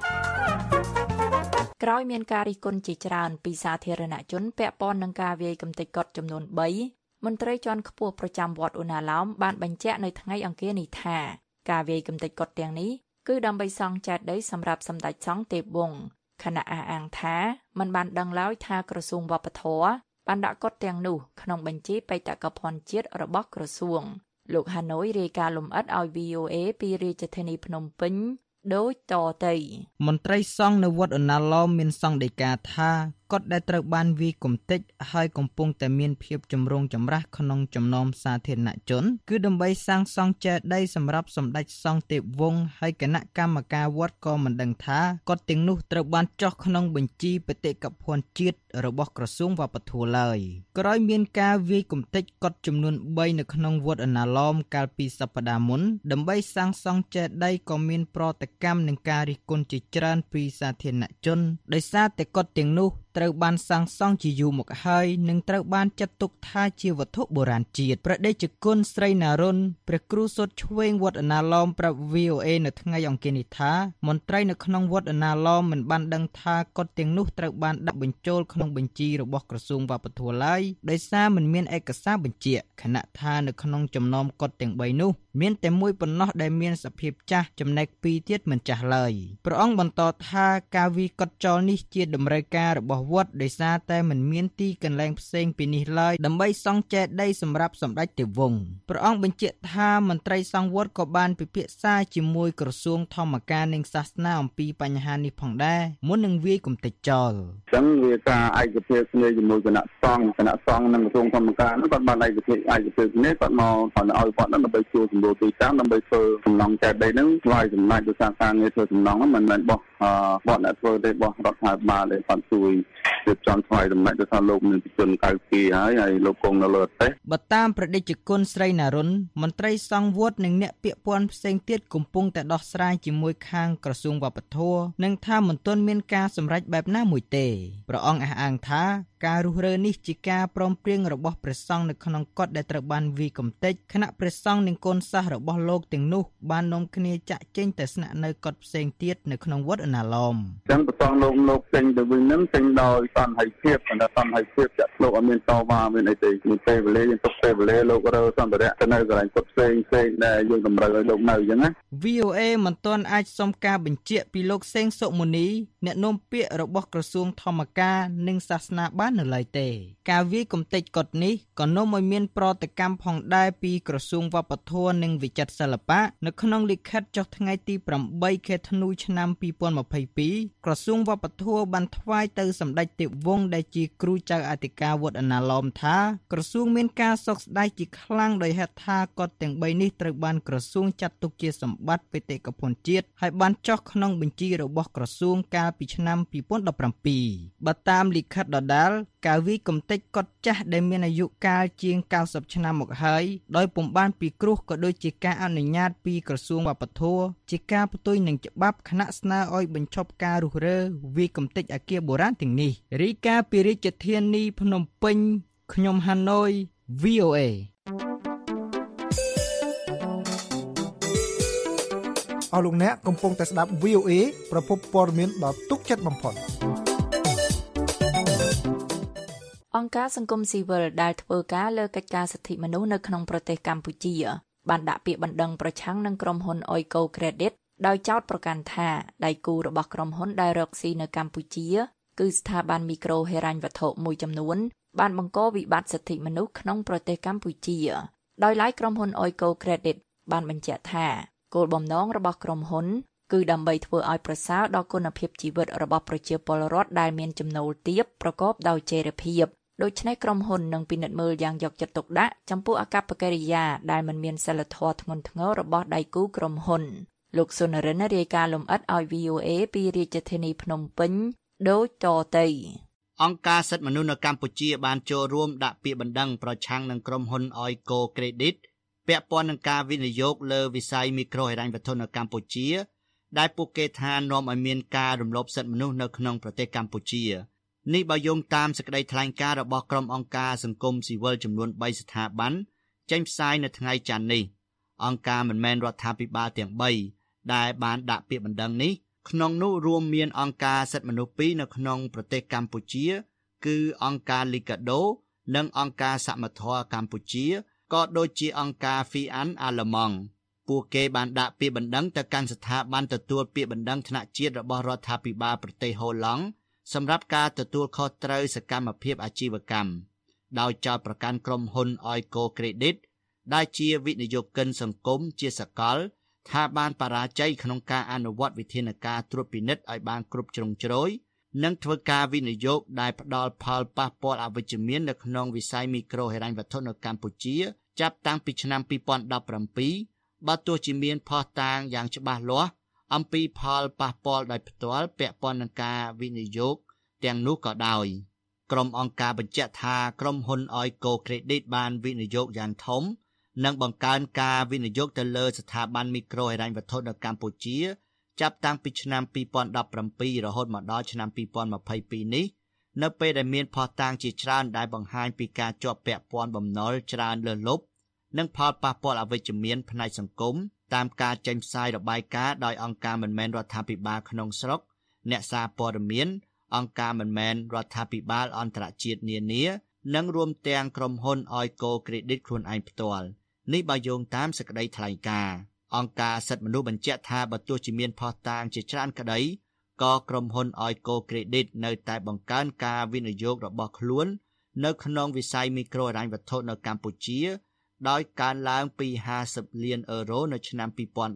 ក្រោយមានការរិះគន់ជាច្រើនពីសាធារណជនពាក់ព័ន្ធនឹងការវាយកំទេចកុដចំនួន3មន្ត្រីជាន់ខ្ពស់ប្រចាំវត្តឧណាឡោមបានបញ្ជាក់នៅថ្ងៃអង្គារនេះថាការវាយកំទេចកុដទាំងនេះគឺដើម្បីសង់ចេតិយសម្រាប់សម្ដេចសង្ឃទេពវង្សខណៈអះអាងថាมันបានដឹងឡើយថាក្រសួងវប្បធម៌បានដាក់កុដទាំងនោះក្នុងបញ្ជីបេតិកភណ្ឌជាតិរបស់ក្រសួងលោកហាណូយរាយការណ៍លម្អិតឲ្យ VOA ពីរាជធានីភ្នំពេញដូចតទៅមន្ត្រីសង្ឃនៅវត្តឧណាឡោមមានសង្ឃដីកាថាកុដដែលត្រូវបានវាយគំទេចហើយកំពុងតែមានភាពចម្រូងចម្រាសក្នុងចំណោមសាធារណជនគឺដើម្បីសាងសង់ចេតិយសម្រាប់សម្ដេចសង្ឃទេពវង្សហើយគណៈកម្មការវត្តក៏មិនដឹងថាកុដទាំងនោះត្រូវបានចុះក្នុងបញ្ជីបេតិកភណ្ឌជាតិរបស់ក្រសួងវប្បធម៌ឡើយក្រោយមានការវាយគំទេចកុដចំនួន3នៅក្នុងវត្តឧណាឡោមកាលពីសប្តាហ៍មុនដើម្បីសាងសង់ចេតិយក៏មានប្រតិកម្មនឹងការរិះគន់ជាច្រើនពីសាធារណជនដោយសារតែកុដទាំងនោះត្រូវបានសាងសង់ជាយូរមកហើយនិងត្រូវបានចាត់ទុកថាជាវត្ថុបុរាណជាតិព្រះតេជគុណស្រីណារុនព្រះគ្រូសូត្រឆ្វេងវត្តឧណាឡោមប្រាប់ VOA នៅថ្ងៃអង្គារនេះថាមន្ត្រីនៅក្នុងវត្តឧណាឡោមមិនបានដឹងថាកុដទាំងនោះត្រូវបានដាក់បញ្ចូលក្នុងបញ្ជីរបស់ក្រសួងវប្បធម៌ឡើយដោយសារមិនមានឯកសារបញ្ជាក់ខណៈថានៅក្នុងចំណោមកុដទាំង3នោះមានតែមួយប៉ុណ្ណោះដែលមានសភាពចាស់ចំណែក2ទៀតមិនចាស់ឡើយព្រះអង្គបន្តថាការវាយកុដចោលនេះជាតម្រូវការរបស់វត្តដោយសារតែមិនមានទីកន្លែងផ្សេងពីនេះឡើយដើម្បីសង់ចេតិយសម្រាប់សម្ដេចទេពវង្សព្រះអង្គបញ្ជាក់ថាមន្ត្រីសង្ឃវត្តក៏បានពិភាក្សាជាមួយក្រសួងធម្មការនិងសាសនាអំពីបញ្ហានេះផងដែរមុននឹងវាយគំទេចចោលអញ្ចឹងវាការឯកភាពគ្នាជាមួយគណៈសង្ឃនិងក្រសួងធម្មការនោះគាត់បានឯកភាពគ្នាគាត់មកឲ្យគាត់នឹងដើម្បីជួយសម្រួលទីតាំងដើម្បីធ្វើសំណង់ចេតិយហ្នឹងឆ្លើយចំណាយទៅសារការងារធ្វើសំណង់ហ្នឹងមិនមែនបោះអ្នកធ្វើទេបោះរដ្ឋាភិបាលទេគាត់ជួយរៀបចំឆ្លើយចំណាយទៅថាលោកមានជន92ហើយលោកគង់នៅលើទេបើតាមព្រះតេជគុណស្រីណារុនមន្ត្រីសង្ឃវត្តនិងអ្នកពាក់ព័ន្ធផ្សេងទៀតកំពុងតែដោះស្រាយជាមួយខាងក្រសួងវប្បធម៌និងថាមិនទាន់មានការសម្រេចបែបណាមួយទេព្រះអង្គអះអាងថាការរុះរើនេះជាការព្រមព្រៀងរបស់ព្រះសង្ឃនៅក្នុងកុដដែលត្រូវបានវាយកំទេចគណៈព្រះសង្ឃនិងកូនសិស្សរបស់លោកទាំងនោះបាននាំគ្នាចាក់ចេញទៅស្នាក់នៅកុដផ្សេងទៀតនៅក្នុងវត្តឧណាឡោមអញ្ចឹងព្រះសង្ឃលោកចេញទៅវិញនឹងចេញដោយសន្តិភាពចាក់លោកអត់មានតវ៉ាមានអីទេមានពេលវេលាយើងទុកពេលវេលាលោករើសម្ភារៈទៅនៅកន្លែងកុដផ្សេងដែលយើងតម្រូវឲ្យលោកនៅអញ្ចឹងណា VOA មិនទាន់អាចសុំការបញ្ជាក់ពីលោកសេងសុមុនីអ្នកនាំពាក្យរបស់ក្រសួងធម្មការនិងសាសនាបាននៅឡើយទេការវាយគំទេចកុដនេះក៏នាំឲ្យមានប្រតិកម្មផងដែរពីក្រសួងវប្បធម៌និងវិចិត្រសិល្បៈនៅក្នុងលិខិតចុះថ្ងៃទី8ខែធ្នូឆ្នាំ2022ក្រសួងវប្បធម៌បានថ្វាយទៅសម្ដេចទេពវង្សដែលជាគ្រូចៅអធិការវត្តឧណាឡោមថាក្រសួងមានការសោកស្ដាយជាខ្លាំងដោយហេតុថាកុដទាំង3នេះត្រូវបានក្រសួងចាត់ទុកជាសម្បត្តិបេតិកភណ្ឌជាតិហើយបានចុះក្នុងបញ្ជីរបស់ក្រសួងកាលពីឆ្នាំ2017បើតាមលិខិតដដែលការវាយគំទេចកុដចាស់ដែលមានអាយុកាលជាង90ឆ្នាំមកហើយដោយពុំបានពិគ្រោះក៏ដូចជាការអនុញ្ញាតពីក្រសួងវប្បធម៌ជាការផ្ទុយនឹងច្បាប់គណៈស្នើឲ្យបញ្ឈប់ការរុះរើវាយគំទេចអគារបុរាណទាំងនេះរាយការណ៍ពីរាជធានីភ្នំពេញខ្ញុំហាណូយ VOA អស់លោកអ្នកកំពុងតែស្ដាប់ VOA ប្រភពព័ត៌មានដ៏ទុកចិត្តបំផុតអង្គការសង្គមស៊ីវិលដែលធ្វើការលើកិច្ចការសិទ្ធិមនុស្សនៅក្នុងប្រទេសកម្ពុជាបានដាក់ពាក្យបណ្ដឹងប្រឆាំងនឹងក្រុមហ៊ុន Oiko Credit ដោយចោទប្រកាន់ថាដៃគូរបស់ក្រុមហ៊ុនដែលរកស៊ីនៅកម្ពុជាគឺស្ថាប័នមីក្រូហិរញ្ញវត្ថុមួយចំនួនបានបង្កវិបត្តិសិទ្ធិមនុស្សក្នុងប្រទេសកម្ពុជាដោយឡែកក្រុមហ៊ុន Oiko Credit បានបញ្ជាក់ថាគោលបំណងរបស់ក្រុមហ៊ុនគឺដើម្បីធ្វើឲ្យប្រសើរដល់គុណភាពជីវិតរបស់ប្រជាពលរដ្ឋដែលមានចំណូលទាបប្រកបដោយចីរភាពដូច្នេះក្រុមហ៊ុននឹងពិនិត្យមើលយ៉ាងយកចិត្តទុកដាក់ចំពោះអាកប្បកិរិយាដែលមិនមានសីលធម៌ធ្ងន់ធ្ងររបស់ដៃគូក្រុមហ៊ុនលោកសុនរិនរាយការណ៍លម្អិតឲ្យ VOA ពីរាជធានីភ្នំពេញដូចតទៅអង្គការសិទ្ធិមនុស្សនៅកម្ពុជាបានចូលរួមដាក់ពាក្យបណ្ដឹងប្រឆាំងនឹងក្រុមហ៊ុន Oiko Credit ពាក់ព័ន្ធនឹងការវិនិយោគលើវិស័យមីក្រូហិរញ្ញវត្ថុនៅកម្ពុជាដែលពួកគេថានាំឲ្យមានការរំលោភសិទ្ធិមនុស្សនៅក្នុងប្រទេសកម្ពុជានេះបើយោងតាមសេចក្តីថ្លែងការណ៍របស់ក្រុមអង្គការសង្គមស៊ីវិលចំនួន3ស្ថាប័នចេញផ្សាយនៅថ្ងៃច័ន្ទនេះអង្គការមិនមែនរដ្ឋាភិបាលទាំង3ដែលបានដាក់ពាក្យបណ្ដឹងនេះក្នុងនោះរួមមានអង្គការសិទ្ធិមនុស្ស2នៅក្នុងប្រទេសកម្ពុជាគឺអង្គការ Liga do និងអង្គការសមត្ថៈកម្ពុជាក៏ដូចជាអង្គការ FIAN អាល្លឺម៉ង់ពួកគេបានដាក់ពាក្យបណ្ដឹងទៅកាន់ស្ថាប័នទទួលពាក្យបណ្ដឹងថ្នាក់ជាតិរបស់រដ្ឋាភិបាលប្រទេសហូឡង់សម្រាប់ការទទួលខុសត្រូវសកម្មភាពអាជីវកម្មដោយចោទប្រកាន់ក្រុមហ៊ុន Oiko Credit ដែលជាវិនិយោគិនសង្គមជាសកលថាបានបរាជ័យក្នុងការអនុវត្តវិធានការត្រួតពិនិត្យឲ្យបានគ្រប់ជ្រុងជ្រោយនិងធ្វើការវិនិយោគដែលផ្ដល់ផលប៉ះពាល់អវិជ្ជមាននៅក្នុងវិស័យមីក្រូហិរញ្ញវត្ថុនៅកម្ពុជាចាប់តាំងពីឆ្នាំ2017បើទោះជាមានភស្តុតាងយ៉ាងច្បាស់លាស់អំពីផលប៉ះពាល់ដោយផ្ទាល់ពាក់ព័ន្ធនឹងការវិនិយោគទាំងនោះក៏ដោយក្រុមអង្គការបញ្ជាក់ថាក្រុមហ៊ុន Oiko Credit បានវិនិយោគយ៉ាងធំនិងបង្កើនការវិនិយោគទៅលើស្ថាប័នមីក្រូហិរញ្ញវត្ថុនៅកម្ពុជាចាប់តាំងពីឆ្នាំ2017រហូតមកដល់ឆ្នាំ2022នេះនៅពេលដែលមានភស្តុតាងជាច្រើនដែលបង្ហាញពីការជាប់ពាក់ព័ន្ធបំណុលច្រើនលើសលប់និងផលប៉ះពាល់អវិជ្ជមានផ្នែកសង្គមតាមការចេញផ្សាយរបាយការណ៍ដោយអង្គការមិនមែនរដ្ឋាភិបាលក្នុងស្រុកអ្នកសារព័ត៌មានអង្គការមិនមែនរដ្ឋាភិបាលអន្តរជាតិនានានិងរួមទាំងក្រុមហ៊ុន Oiko Credit ខ្លួនឯងផ្ទាល់នេះបើយោងតាមសេចក្តីថ្លែងការណ៍អង្គការសិទ្ធិមនុស្សបញ្ជាក់ថាបើទោះជាមានភស្តុតាងជាច្រើនក្តីក៏ក្រុមហ៊ុន Oiko Credit នៅតែបង្កើនការវិនិយោគរបស់ខ្លួននៅក្នុងវិស័យមីក្រូហិរញ្ញវត្ថុនៅកម្ពុជាដោយកើនឡើងពី50លានអឺរ៉ូនៅឆ្នាំ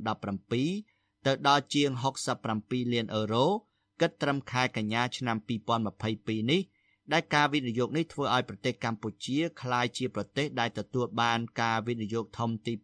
2017ទៅដល់ជាង67លានអឺរ៉ូគិតត្រឹមខែកញ្ញាឆ្នាំ2022នេះដែលការវិនិយោគនេះធ្វើឲ្យប្រទេសកម្ពុជាក្លាយជាប្រទេសដែលទទួលបានការវិនិយោគធំទី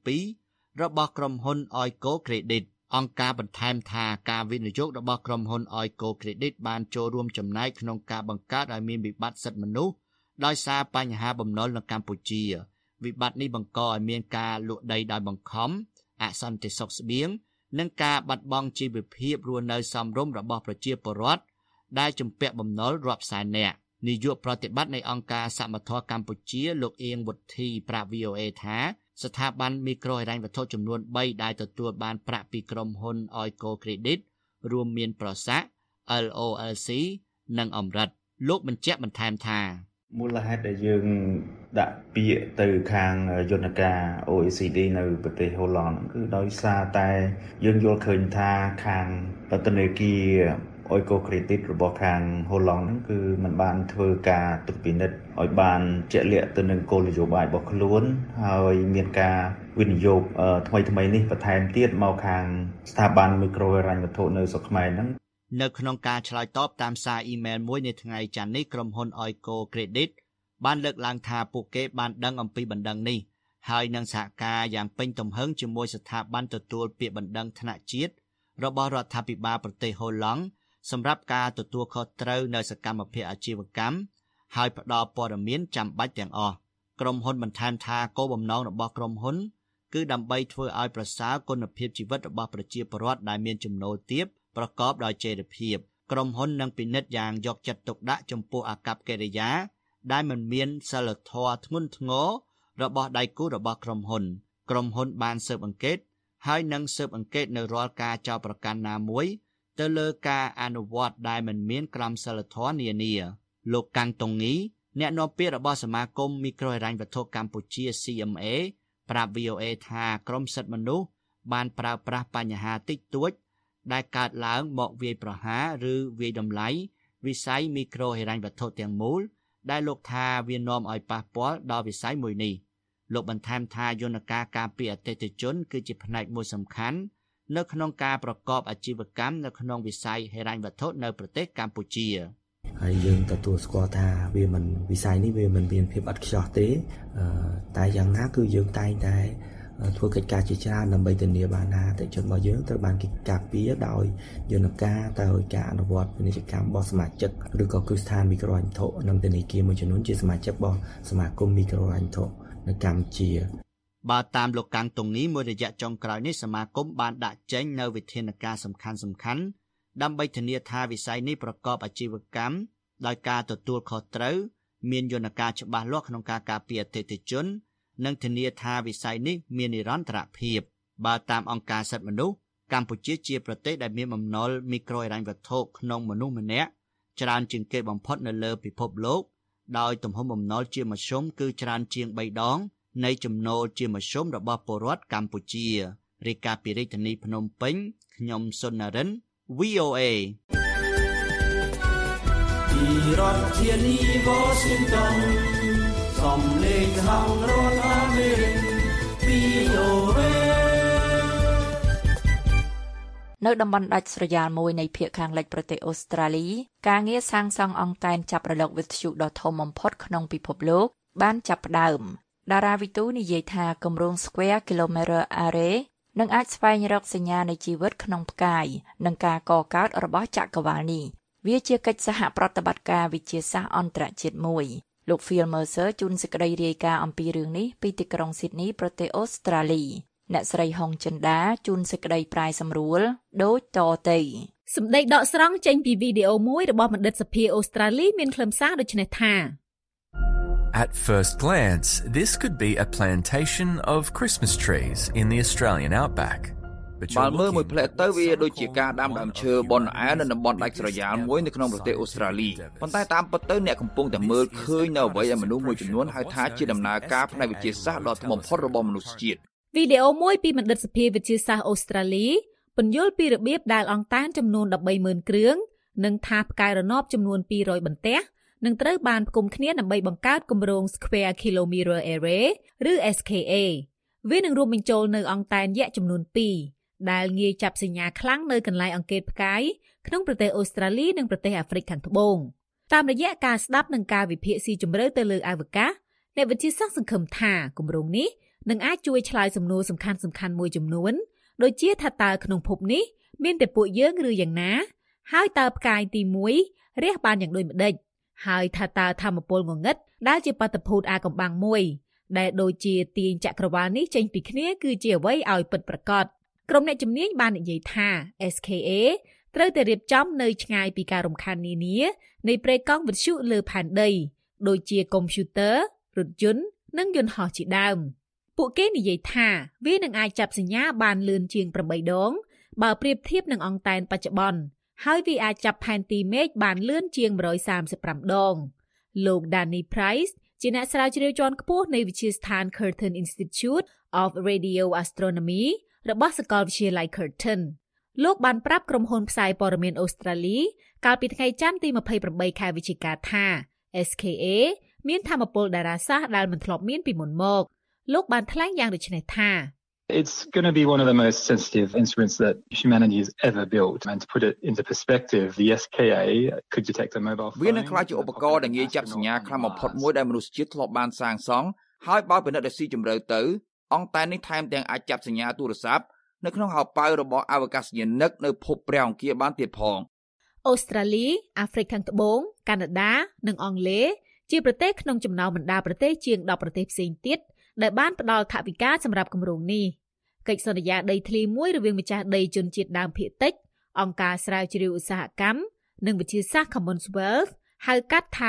2របស់ក្រុមហ៊ុន Oiko Credit អង្គការបន្ថែមថាការវិនិយោគរបស់ក្រុមហ៊ុន Oiko Credit បានចូលរួមចំណែកក្នុងការបង្កើតឲ្យមានវិបត្តិសិទ្ធិមនុស្សដោយសារបញ្ហាបំណុលនៅកម្ពុជាវិបត្តិនេះបង្កឲ្យមានការលក់ដីដោយបង្ខំអសន្តិសុខស្បៀងនិងការបាត់បង់ជីវភាពរស់នៅសមរម្យរបស់ប្រជាពលរដ្ឋដែលជំពាក់បំណុលរាប់សែននាក់នាយកប្រតិបត្តិនៃអង្គការសមត្ថៈកម្ពុជាលោកអៀងវុធីប្រាប់ VOA ថាស្ថាប័នមីក្រូហិរញ្ញវត្ថុចំនួន3ដែលទទួលបានប្រាក់ពីក្រុមហ៊ុន Oiko Credit រួមមានប្រសាក់ LOLC និងអមរិតលោកបញ្ជាក់បន្ថែមថាមូលហេតុដែលយើងដាក់ពាក្យទៅខាងយន្តការ OECD នៅប្រទេសហូឡង់គឺដោយសារតែយើងយល់ឃើញថាខាងធនាគារ Oiko Credit របស់ខាងហូឡង់ហ្នឹងគឺมันបានធ្វើការត្រួតពិនិត្យឲ្យបានជាក់លាក់ទៅនឹងគោលនយោបាយរបស់ខ្លួនហើយមានការវិនិយោគថ្មីនេះបន្ថែមទៀតមកខាងស្ថាប័នមីក្រូហិរញ្ញវត្ថុនៅស្រុកខ្មែរហ្នឹងនៅក្នុងការឆ្លើយតបតាមសារអ៊ីមែលមួយនៅថ្ងៃច័ន្ទនេះក្រុមហ៊ុន Oiko Credit បានលើកឡើងថាពួកគេបានដឹងអំពីបណ្ដឹងនេះហើយនឹងសហការយ៉ាងពេញទំហឹងជាមួយស្ថាប័នទទួលពាក្យបណ្ដឹងថ្នាក់ជាតិរបស់រដ្ឋាភិបាលប្រទេសហូឡង់សម្រាប់ការទទួលខុសត្រូវនៅសកម្មភាពអាជីវកម្មហើយផ្ដល់ព័ត៌មានចាំបាច់ទាំងអស់ក្រុមហ៊ុនបន្ថែមថាគោលបំណងរបស់ក្រុមហ៊ុនគឺដើម្បីធ្វើឲ្យប្រសើរគុណភាពជីវិតរបស់ប្រជាពលរដ្ឋដែលមានចំណូលទាបប្រកបដោយចីរភាពក្រុមហ៊ុននឹងពិនិត្យយ៉ាងយកចិត្តទុកដាក់ចំពោះអាកប្បកិរិយាដែលមិនមានសីលធម៌ធ្ងន់ធ្ងររបស់ដៃគូរបស់ក្រុមហ៊ុនបានស៊ើបអង្កេតហើយនឹងស៊ើបអង្កេតនៅរាល់ការចោទប្រកាន់ណាមួយទៅលើការអនុវត្តដែលមិនមានក្រមសីលធម៌នានាលោកកាំងតុងងីអ្នកនាំពាក្យរបស់សមាគមមីក្រូហិរញ្ញវត្ថុកម្ពុជា CMA ប្រាប់ VOA ថាក្រមសិទ្ធិមនុស្សបានប្រើប្រាស់បញ្ហាតិចតួចដែលកើតឡើងមកវាយប្រហារឬវាយតម្លៃវិស័យមីក្រូហិរញ្ញវត្ថុទាំងមូលដែលលោកថាវានាំឲ្យប៉ះពាល់ដល់វិស័យមួយនេះលោកបន្ថែមថាយន្តការការពារអតិថិជនគឺជាផ្នែកមួយសំខាន់នៅក្នុងការប្រកបអាជីវកម្មនៅក្នុងវិស័យហិរញ្ញវត្ថុនៅប្រទេសកម្ពុជាហើយយើងទទួលស្គាល់ថាវាមិនវិស័យនេះវាមិនមានភាពឥតខ្ចោះទេតែយ៉ាងណាគឺយើងតែងតែធ្វើកិច្ចការជាច្រើនដើម្បីធានាបានថាអតិថិជនរបស់យើងត្រូវបានគេការពារដោយយន្តការដោយការអនុវត្តពាណិជ្ជកម្មរបស់សមាជិកឬក៏គ្រឹះស្ថានមីក្រូហិរញ្ញវត្ថុនិងធនាគារមួយចំនួនជាសមាជិករបស់សមាគមមីក្រូហិរញ្ញវត្ថុនៅកម្ពុជាបើតាមលោកកាំងតុងងីមួយរយៈចុងក្រោយនេះសមាគមបានដាក់ចេញនូវវិធានការសំខាន់ដើម្បីធានាថាវិស័យនេះប្រកបអាជីវកម្មដោយការទទួលខុសត្រូវមានយន្តការច្បាស់លាស់ក្នុងការការពារអតិថិជននិងធានាថាវិស័យនេះមាននិរន្តរភាពបើតាមអង្គការសិទ្ធិមនុស្សកម្ពុជាជាប្រទេសដែលមានបំណុលមីក្រូហិរញ្ញវត្ថុក្នុងមនុស្សម្នាក់ច្រើនជាងគេបំផុតនៅលើពិភពលោកដោយទំហំបំណុលជាមធ្យមគឺច្រើនជាង3ដងនៃចំណូលជាមធ្យមរបស់ពលរដ្ឋកម្ពុជារាយការណ៍ពីរាជធានីភ្នំពេញខ្ញុំសុននរិន VOA ពីរដ្ឋធានី Washington សំឡេងខាងរដ្ឋអាមេរិក VOA នៅតំបន់ដាច់ស្រយាលមួយនៃភាគខាងលិចប្រទេសអូស្ត្រាលីការងារសាងសង់អង្តែនចាប់រលកវិទ្យុដ៏ធំបំផុតក្នុងពិភពលោកបានចាប់ផ្ដើមតារាវិទូនិយាយថាគម្រោង Square Kilometre Array នឹងអាចស្វែងរកសញ្ញានៃជីវិតក្នុងផ្កាយនិងការកកើតរបស់ចក្រវាឡនេះវាជាកិច្ចសហប្រតិបត្តិការវិទ្យាសាស្ត្រអន្តរជាតិមួយលោក Phil Mercer ជួនសេចក្តីរាយការណ៍អំពីរឿងនេះពីទីក្រុង Sydney ប្រទេសអូស្ត្រាលីអ្នកស្រីហុងចិន្តាជួនសេចក្តីប្រាយសម្រួលដូចតទៅសម្ដីដកស្រង់ចេញពីវីដេអូមួយរបស់បណ្ឌិតសភាអូស្ត្រាលីមានខ្លឹមសារដូចនេះថា At first glance, this could be a plantation of Christmas trees in the Australian outback. បើមើលមួយផ្លែទៅវាដូចជាការដាំដើមឈើបនអែនៅតំបន់ដាច់ស្រយាលមួយនៅក្នុងប្រទេសអូស្ត្រាលីប៉ុន្តែតាមពិតទៅអ្នកកំពុងតែមើលឃើញនៅអ្វីដែលមនុស្សមួយចំនួនហៅថាជាដំណើរការផ្នែកវិទ្យាសាស្ត្រដ៏ធំបំផុតរបស់មនុស្សជាតិវីដេអូមួយពីបណ្ឌិតសភាវិទ្យាសាស្ត្រអូស្ត្រាលីពន្យល់ពីរបៀបដែលអង្តែនចំនួន 130,000 គ្រឿងនិងថាផ្កាយរណបចំនួន200បន្ទះនឹងត្រូវបានផ្គុំគ្នាដើម្បីបង្កើតគម្រោង Square Kilometre Array ឬ SKA វានឹងរួមបញ្ចូលនៅអង្តែនយក្សចំនួន2ដែលងាយចាប់សញ្ញាខ្លាំងនៅកន្លែងអង្កេតផ្កាយក្នុងប្រទេសអូស្ត្រាលីនិងប្រទេសអាហ្វ្រិកខាងត្បូងតាមរយៈការស្ដាប់និងការវិភាគស៊ីជម្រៅទៅលើអវកាសអ្នកវិទ្យាសាស្ត្រសង្ឃឹមថាគម្រោងនេះនឹងអាចជួយឆ្លើយសំណួរសំខាន់ៗមួយចំនួនដូចជាថាតើក្នុងភពនេះមានតែពួកយើងឬយ៉ាងណាហើយតើផ្កាយទី1រះបានយ៉ាងដូចម្ដេចហើយថាតើធម្មពលងងឹតដែលជាបាតុភូតអាកំបាំងមួយដែលដូចជាទាញចក្រវាឡនេះចេញពីគ្នាគឺជាអ្វីឲ្យពិតប្រាកដក្រុមអ្នកជំនាញបាននិយាយថា SKA ត្រូវតែរៀបចំនៅឆ្ងាយពីការរំខាននានានៃព្រៃកង់វិទ្យុលើផែនដីដូចជាកុំព្យូទ័ររថយន្តនិងយន្តហោះជាដើមពួកគេនិយាយថាវានឹងអាចចាប់សញ្ញាបានលឿនជាង8ដងបើប្រៀបធៀបនឹងអង្តែនបច្ចុប្បន្នហើយវាអាចចាប់ផែនទីមេឃបានលឿនជាង135ដងលោក Danny Price ជាអ្នកស្រាវជ្រាវជាន់ខ្ពស់នៃវិទ្យាស្ថាន Curtin Institute of Radio Astronomy របស់សាកលវិទ្យាល័យ Curtin លោកបានប្រាប់ក្រុមហ៊ុនផ្សាយព័ត៌មានអូស្ត្រាលីកាលពីថ្ងៃច័ន្ទទី28ខែវិច្ឆិកាថា SKA មានថាមពលតារាសាស្ត្រដែលមិនធ្លាប់មានពីមុនមកលោកបានថ្លែងយ៉ាងដូចនេះថា It's going to be one of the most sensitive instruments that humanity has ever built. And to put it into perspective, the SKA could detect a mobile phone. វានឹងក្លាយជាឧបករណ៍ដែលងាយចាប់សញ្ញាខ្លាំងបំផុតមួយដែលមនុស្សជាតិធ្លាប់បានសាងសង់ហើយបើពិនិត្យឲ្យស៊ីជម្រៅទៅអង្តែននេះថែមទាំងអាចចាប់សញ្ញាទូរស័ព្ទនៅក្នុងហោប៉ៅរបស់អវកាសយានិកនៅភពព្រះអង្គាបានទៀតផងអូស្ត្រាលីអាហ្វ្រិកខាងត្បូងកាណាដានិងអង់គ្លេសជាប្រទេសក្នុងចំណោមបណ្ដាប្រទេសជាង10ប្រទេសផ្សេងទៀតដែលបានផ្ដល់ថវិកាសម្រាប់គម្រោងនេះកិច្ចសន្យាដីធ្លីមួយរវាងម្ចាស់ដីជនជាតិដើមភាគតិចអង្គការស្រាវជ្រាវឧស្សាហកម្មនិងវិទ្យាសាស្ត្រ Commonwealth ហៅកាត់ថា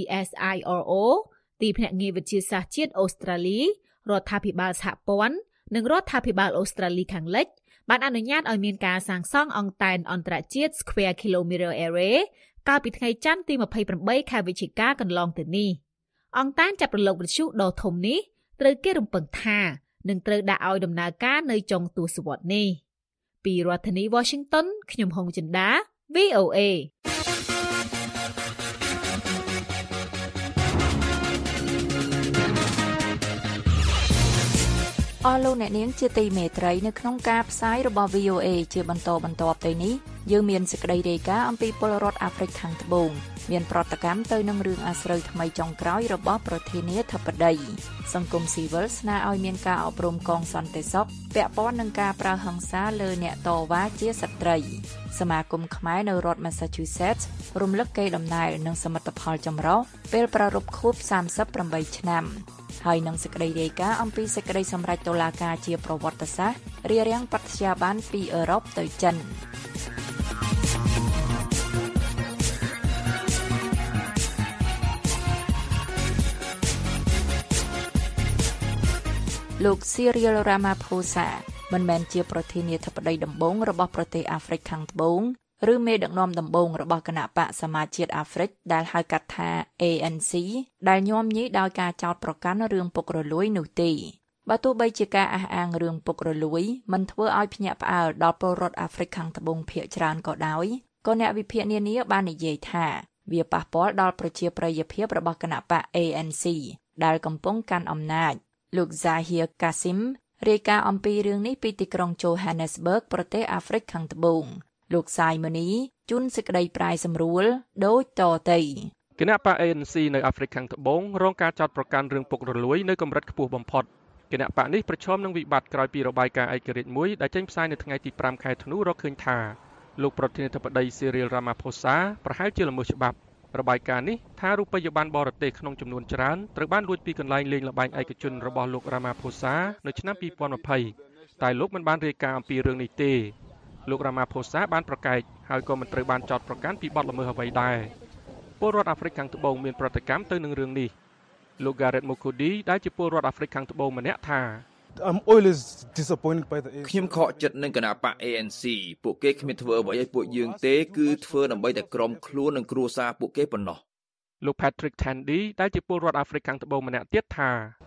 CSIRO ទីភ្នាក់ងារវិទ្យាសាស្ត្រជាតិអូស្ត្រាលីរដ្ឋាភិបាលសហព័ន្ធនិងរដ្ឋាភិបាលអូស្ត្រាលីខាងលិចបានអនុញ្ញាតឲ្យមានការសាងសង់អង្តែនអន្តរជាតិ Square Kilometre Array កាលពីថ្ងៃច័ន្ទទី28ខែវិច្ឆិកាកន្លងទៅនេះអង្តែនចាប់រលកវិទ្យុដ៏ធំនេះត្រូវគេរំពឹងថានឹងត្រូវដាក់ឲ្យដំណើរការនៅចុងទសវត្សរ៍នេះពីរដ្ឋធានី Washington ខ្ញុំហុងចិន្តា VOA អស់លោកអ្នកនាងជាទីមេត្រីនៅក្នុងការផ្សាយរបស់ VOA ជាបន្តបន្ទាប់ទៅនេះយើងមានសេចក្តីរាយការណ៍អំពីពលរដ្ឋអាហ្វ្រិកខាងត្បូងមានប្រតិកម្មទៅនឹងរឿងអាស្រូវថ្មីចុងក្រោយរបស់ប្រធានាធិបតីសង្គមស៊ីវិលស្នើឲ្យមានការអប់រំកងសន្តិសុខពាក់ព័ន្ធនឹងការប្រើហិង្សាលើអ្នកតវ៉ាជាស្ត្រីសមាគមខ្មែរនៅរដ្ឋ Massachusetts រំលឹកកេរដំណែលនិងសមិទ្ធផលចម្រុះពេលប្រារព្ធខួប38ឆ្នាំហើយនឹងសេចក្តីរាយការណ៍អំពីសេចក្តីសម្រេចតុលាការជាប្រវត្តិសាស្ត្ររារាំងបត្យាប័នពីអឺរ៉ុបទៅចិនលោក Cyril Ramaphosa មិនមែនជាប្រធានាធិបតីដំបូងរបស់ប្រទេសអាហ្វ្រិកខាងត្បូងឬមេដឹកនាំដំបូងរបស់គណៈបកសមាជជាតិអាហ្វ្រិកដែលហៅកាត់ថា ANC ដែលញោមញីដោយការចោទប្រកាន់រឿងពុករលួយនោះទេបើទោះបីជាការអះអាងរឿងពុករលួយមិនធ្វើឲ្យភ្ញាក់ផ្អើលដល់ពលរដ្ឋអាហ្វ្រិកខាងត្បូងភាគច្រើនក៏ដោយក៏អ្នកវិភាគនានាបាននិយាយថាវាប៉ះពាល់ដល់ប្រជាប្រិយភាពរបស់គណៈបក ANC ដែលកំពុងកាន់អំណាចលោក Zahir Kasim រាយការណ៍អំពីរឿងនេះពីទីក្រុង Johannesburg ប្រទេសអាហ្វ្រិកខាងត្បូងលោក Simoni ជូនសេចក្តីប្រាយសម្រួលដូចតទៅគណៈបក ANC នៅអាហ្វ្រិកខាងត្បូងរងការចោទប្រកាន់រឿងពុករលួយនៅកម្រិតខ្ពស់បំផុតគណៈបកនេះប្រឈមនឹងវិបត្តិក្រោយពីរបាយការណ៍ឯករាជ្យមួយដែលចេញផ្សាយនៅថ្ងៃទី5ខែធ្នូរកឃើញថាលោកប្រធានាធិបតី Cyril Ramaphosa ប្រហែលជាល្មើសច្បាប់របាយការណ៍នេះថារូបិយប័ណ្ណបរទេសក្នុងចំនួនច្រើនត្រូវបានលួចពីកន្លែងលេងល្បែងឯកជនរបស់លោក Ramaphosa នៅឆ្នាំ2020តែលោកមិនបានរាយការណ៍អំពីរឿងនេះទេលោក Ramaphosa បានប្រកែកហើយក៏មិនត្រូវបានចោទប្រកាន់ពីបទល្មើសអ្វីដែរពលរដ្ឋអាហ្វ្រិកខាងត្បូងមានប្រតិកម្មទៅនឹងរឿងនេះលោក Gareth Mukudi ដែលជាពលរដ្ឋអាហ្វ្រិកខាងត្បូងម្នាក់ថាខ្ញុំខកចិត្តនឹងគណៈបក ANC ពួកគេគ្មានធ្វើអ្វីឲ្យពួកយើងទេគឺធ្វើដើម្បីតែក្រុមខ្លួននិងគ្រួសារពួកគេប៉ុណ្ណោះលោក Patrick Tandy ដែលជាពលរដ្ឋអាហ្វ្រិកខាងត្បូងម្នាក់ទៀតថា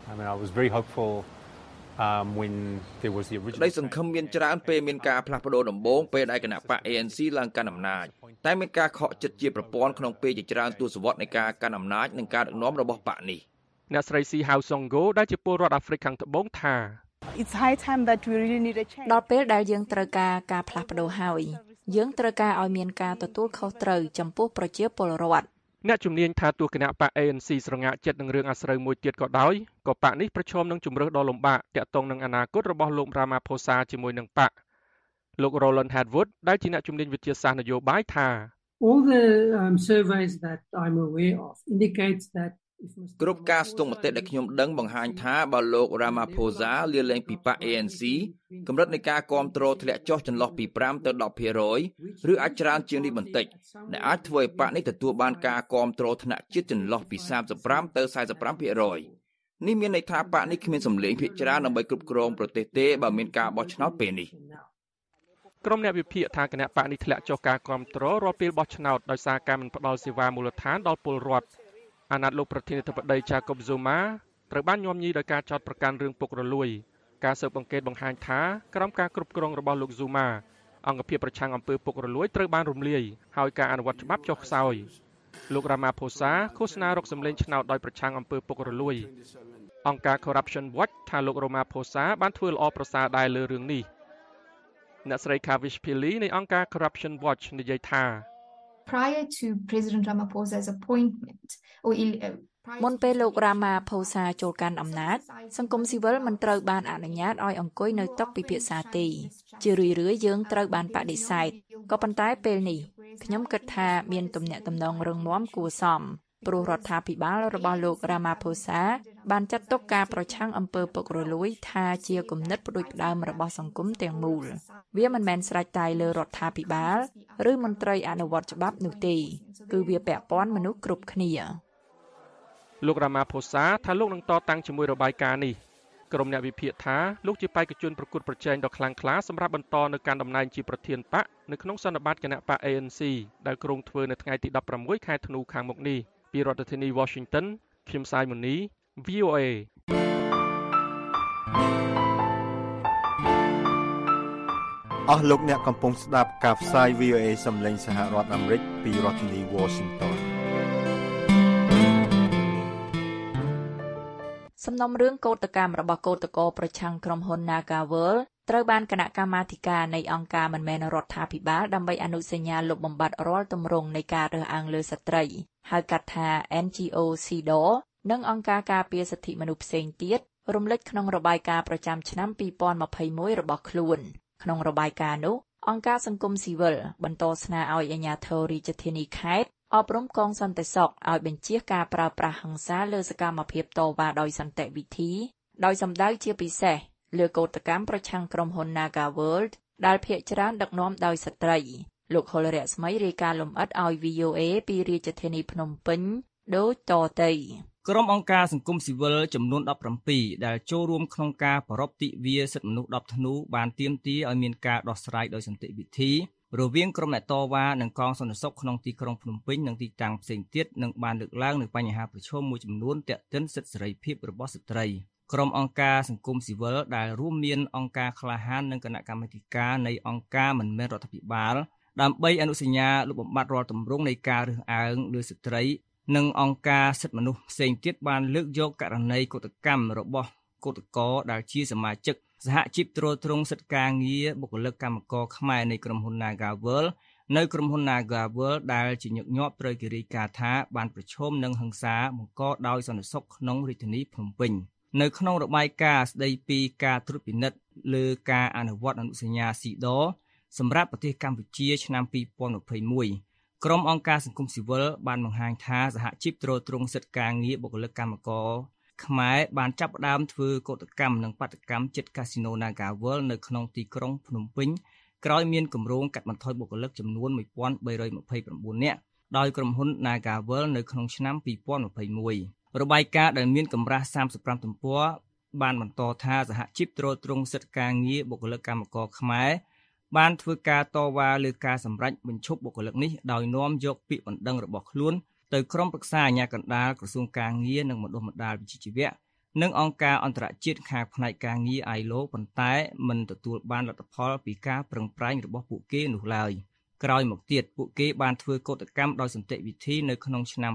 ក្តីសង្ឃឹមមានច្រើនពេលមានការផ្លាស់ប្ដូរដំបូងពេលដែលគណៈបក ANC ឡើងកាន់អំណាចតែមានការខកចិត្តជាប្រព័ន្ធក្នុងពេលជាច្រើនទសវត្សរ៍នៃការកាន់អំណាចនិងការដឹកនាំរបស់បកនេះអ្នកស្រី ស៊ី ហៅសុងហ្គោដែលជាពលរដ្ឋអាហ្វ្រិកខាងត្បូងថា It's high time that we really need a change ដល់ពេលដែលយើងត្រូវការផ្លាស់ប្ដូរហើយយើងត្រូវការឲ្យមានការទទួលខុសត្រូវចំពោះប្រជាពលរដ្ឋអ្នកជំនាញថាទោះគណៈបក ANC ស្រងាក់ចិត្តនឹងរឿងអាស្រូវមួយទៀតក៏ដោយក៏បកនេះប្រឈមនឹងជំរើសដ៏លំបាកទាក់ទងនឹងអនាគតរបស់លោក Ramaphosa ជាមួយនឹងបកលោក Roland Hadwood ដែលជាអ្នកជំនាញវិទ្យាសាស្ត្រនយោបាយថា All the surveys that I'm aware of indicates that គ្រប់ការស្ទង់មតិដែលខ្ញុំដឹងបង្ហាញថាបើលោក Ramaphosa លាលែងពីបក ANC កម្រិតនៃការគាំទ្រធ្លាក់ចុះចន្លោះពី5ទៅ 10% ឬអាចច្រើនជាងនេះបន្តិចដែលអាចធ្វើឲ្យបកនេះទទួលបានការគាំទ្រថ្នាក់ជាតិចន្លោះពី35ទៅ 45%នេះមានន័យថាបកនេះគ្មានសម្លេងភាគច្រើនដើម្បីគ្រប់គ្រងប្រទេសទេបើមានការបោះឆ្នោតពេលនេះក្រុមអ្នកវិភាគថាគណៈបកនេះធ្លាក់ចុះការគាំទ្ររាល់ពេលបោះឆ្នោតដោយសារការមិនផ្ដល់សេវាមូលដ្ឋានដល់ពលរដ្ឋអាណត្តិលោកប្រធានាធិបតី Jacob Zuma ត្រូវបានញោមញីដោយការចោទប្រកាន់រឿងពុករលួយការស៊ើបអង្កេតបង្ហាញថាក្រោមការគ្រប់គ្រងរបស់លោក Zuma អង្គភាពប្រឆាំងអំពើពុករលួយត្រូវបានរំលាយហើយការអនុវត្តច្បាប់ចុះខ្សោយលោក Ramaphosa ឃោសនារកសម្លេងឆ្នោតដោយប្រឆាំងអំពើពុករលួយអង្គការ Corruption Watch ថាលោក Ramaphosa បានធ្វើល្អប្រសើរដែរលើរឿងនេះអ្នកស្រី Kavish Pillay នៃអង្គការ Corruption Watch និយាយថា Prior to President Ramaphosa's appointment មុនពេលលោក Ramaphosa ចូលកាន់អំណាចសង្គមស៊ីវិលមិនត្រូវបានអនុញ្ញាតឲ្យអង្គុយនៅតុពិភាក្សាទេជារឿយៗយើងត្រូវបានបដិសេធក៏ប៉ុន្តែពេលនេះខ្ញុំគិតថាមានទំនាក់ទំនងរឹងមាំគួរសមព្រោះរដ្ឋាភិបាលរបស់លោក Ramaphosa បានចាត់ទុកការប្រឆាំងអំពើពុករលួយថាជាគំនិតផ្ដួចផ្ដើមរបស់សង្គមទាំងមូលវាមិនមែនស្រេចតែលើរដ្ឋាភិបាលឬមន្ត្រីអនុវត្តច្បាប់នោះទេគឺវាពាក់ព័ន្ធមនុស្សគ្រប់គ្នាលោក Ramaphosa ថាលោកនឹងតតាំងជាមួយរបាយការណ៍នេះក្រុមអ្នកវិភាគថាលោកជាបេក្ខជនប្រកួតប្រជែងដ៏ខ្លាំងក្លាសម្រាប់បន្តនៅកាន់តំណែងជាប្រធានបកនៅក្នុងសន្និបាតគណៈបក ANC ដែលគ្រោងធ្វើនៅថ្ងៃទី16ខែធ្នូខាងមុខនេះពីរដ្ឋធានី Washington ខ្ញុំ Simoni VOA អស់លោកអ្នកកំពុងស្ដាប់ការផ្សាយ VOA សំឡេងសហរដ្ឋអាមេរិកពីរដ្ឋធានី Washington សំណុំរឿងកោតកម្មរបស់កោតក្រប្រឆាំងក្រុមហ៊ុន Nagavel ត្រូវបានគណៈកម្មាធិការនៃអង្គការមិនមែនរដ្ឋាភិបាលដើម្បីអនុសញ្ញាលុបបំបាត់រាល់ទម្រង់នៃការរើសអើងលើស្ត្រីហៅកាត់ថា NGO CEDAW និងអង្គការការពារសិទ្ធិមនុស្សផ្សេងទៀតរំលេចក្នុងរបាយការណ៍ប្រចាំឆ្នាំ2021របស់ខ្លួនក្នុងរបាយការណ៍នោះអង្គការសង្គមស៊ីវិលបន្តស្នើឲ្យអាជ្ញាធររាជធានីខេត្តអប់រំកងសន្តិសុខឲ្យបញ្ជៀសការប្រើប្រាស់ហិង្សាលើសកម្មភាពតវ៉ាដោយសន្តិវិធីដោយសម្ដៅជាពិសេសលើកោតកម្មប្រឆាំងក្រុមហ៊ុន Nagavel ដែលភាគច្រើនដឹកនាំដោយស្ត្រីលោកហុលរស្មីរាយការណ៍លម្អិតឲ្យ VOA ពីរាជធានីភ្នំពេញដូចតទៅក្រុមអង្គការសង្គមស៊ីវិលចំនួន17ដែលចូលរួមក្នុងការប្រពៃទិវាសិទ្ធិមនុស្ស10ធ្នូបានទាមទារឲ្យមានការដោះស្រាយដោយសន្តិវិធីរវាងក្រុមអ្នកតវ៉ានិងកងសន្តិសុខក្នុងទីក្រុងភ្នំពេញនិងទីតាំងផ្សេងទៀតនិងបានលើកឡើងនូវបញ្ហាប្រឈមមួយចំនួនទាក់ទិនសិទ្ធិសេរីភាពរបស់ស្ត្រីក្រុមអង្គការសង្គមស៊ីវិលដែលរួមមានអង្គការក្លាហាននិងគណៈកម្មាធិការនៃអង្គការមិនមែនរដ្ឋាភិបាលដើម្បីអនុសញ្ញាលុបបំបាត់រាល់ទម្រង់នៃការរើសអើងលើស្ត្រីនិងអង្គការសិទ្ធិមនុស្សផ្សេងទៀតបានលើកយកករណីកុតកម្មរបស់កុតកដែលជាសមាជិកសហជីពទ្រទ្រង់សិទ្ធិការងារបុគ្គលិកកម្មករខ្មែរនៃក្រុមហ៊ុន Nagavel នៅក្រុមហ៊ុន Nagavel ដែលជាញឹកញាប់ត្រូវគេរាយការណ៍ថាបានប្រឈមនឹងហិង្សាបង្កដោយសន្តិសុខក្នុងរាជធានីភ្នំពេញនៅក្នុងរបាយការណ៍ស្ដីពីការត្រួតពិនិត្យលើការអនុវត្តអនុសញ្ញាស៊ីដសម្រាប់ប្រទេសកម្ពុជាឆ្នាំ2021ក្រុមអង្គការសង្គមស៊ីវិលបានបង្ហាញថាសហជីពទ្រទ្រង់សិទ្ធិការងារបុគ្គលិកកម្មករខ្មែរបានចាប់ផ្ដើមធ្វើកុតកម្មនិងបាតុកម្មជិតកាស៊ីណូ Nagavel នៅក្នុងទីក្រុងភ្នំពេញក្រោយមានគម្រោងកាត់បន្ថយបុគ្គលិកចំនួន1329នាក់ដោយក្រុមហ៊ុន Nagavel នៅក្នុងឆ្នាំ2021របាយការណ៍ដែលមានកម្រាស់35ទំព័របានបន្តថាសហជីពទ្រទ្រង់សិទ្ធិការងារបុគ្គលិកកម្មករខ្មែរបានធ្វើការតវ៉ាលើការសម្រេចបញ្ឈប់បុគ្គលិកនេះដោយនាំយកពាក្យបណ្ដឹងរបស់ខ្លួនទៅក្រុមប្រឹក្សាអាជ្ញាកណ្ដាលក្រសួងការងារនិងបណ្ដុះបណ្ដាលវិជ្ជាជីវៈនិងអង្គការអន្តរជាតិខាងផ្នែកការងារ ILO ប៉ុន្តែមិនទទួលបានលទ្ធផលពីការប្រឹងប្រែងរបស់ពួកគេនោះឡើយក្រោយមកទៀតពួកគេបានធ្វើកុតកម្មដោយសន្តិវិធីនៅក្នុងឆ្នាំ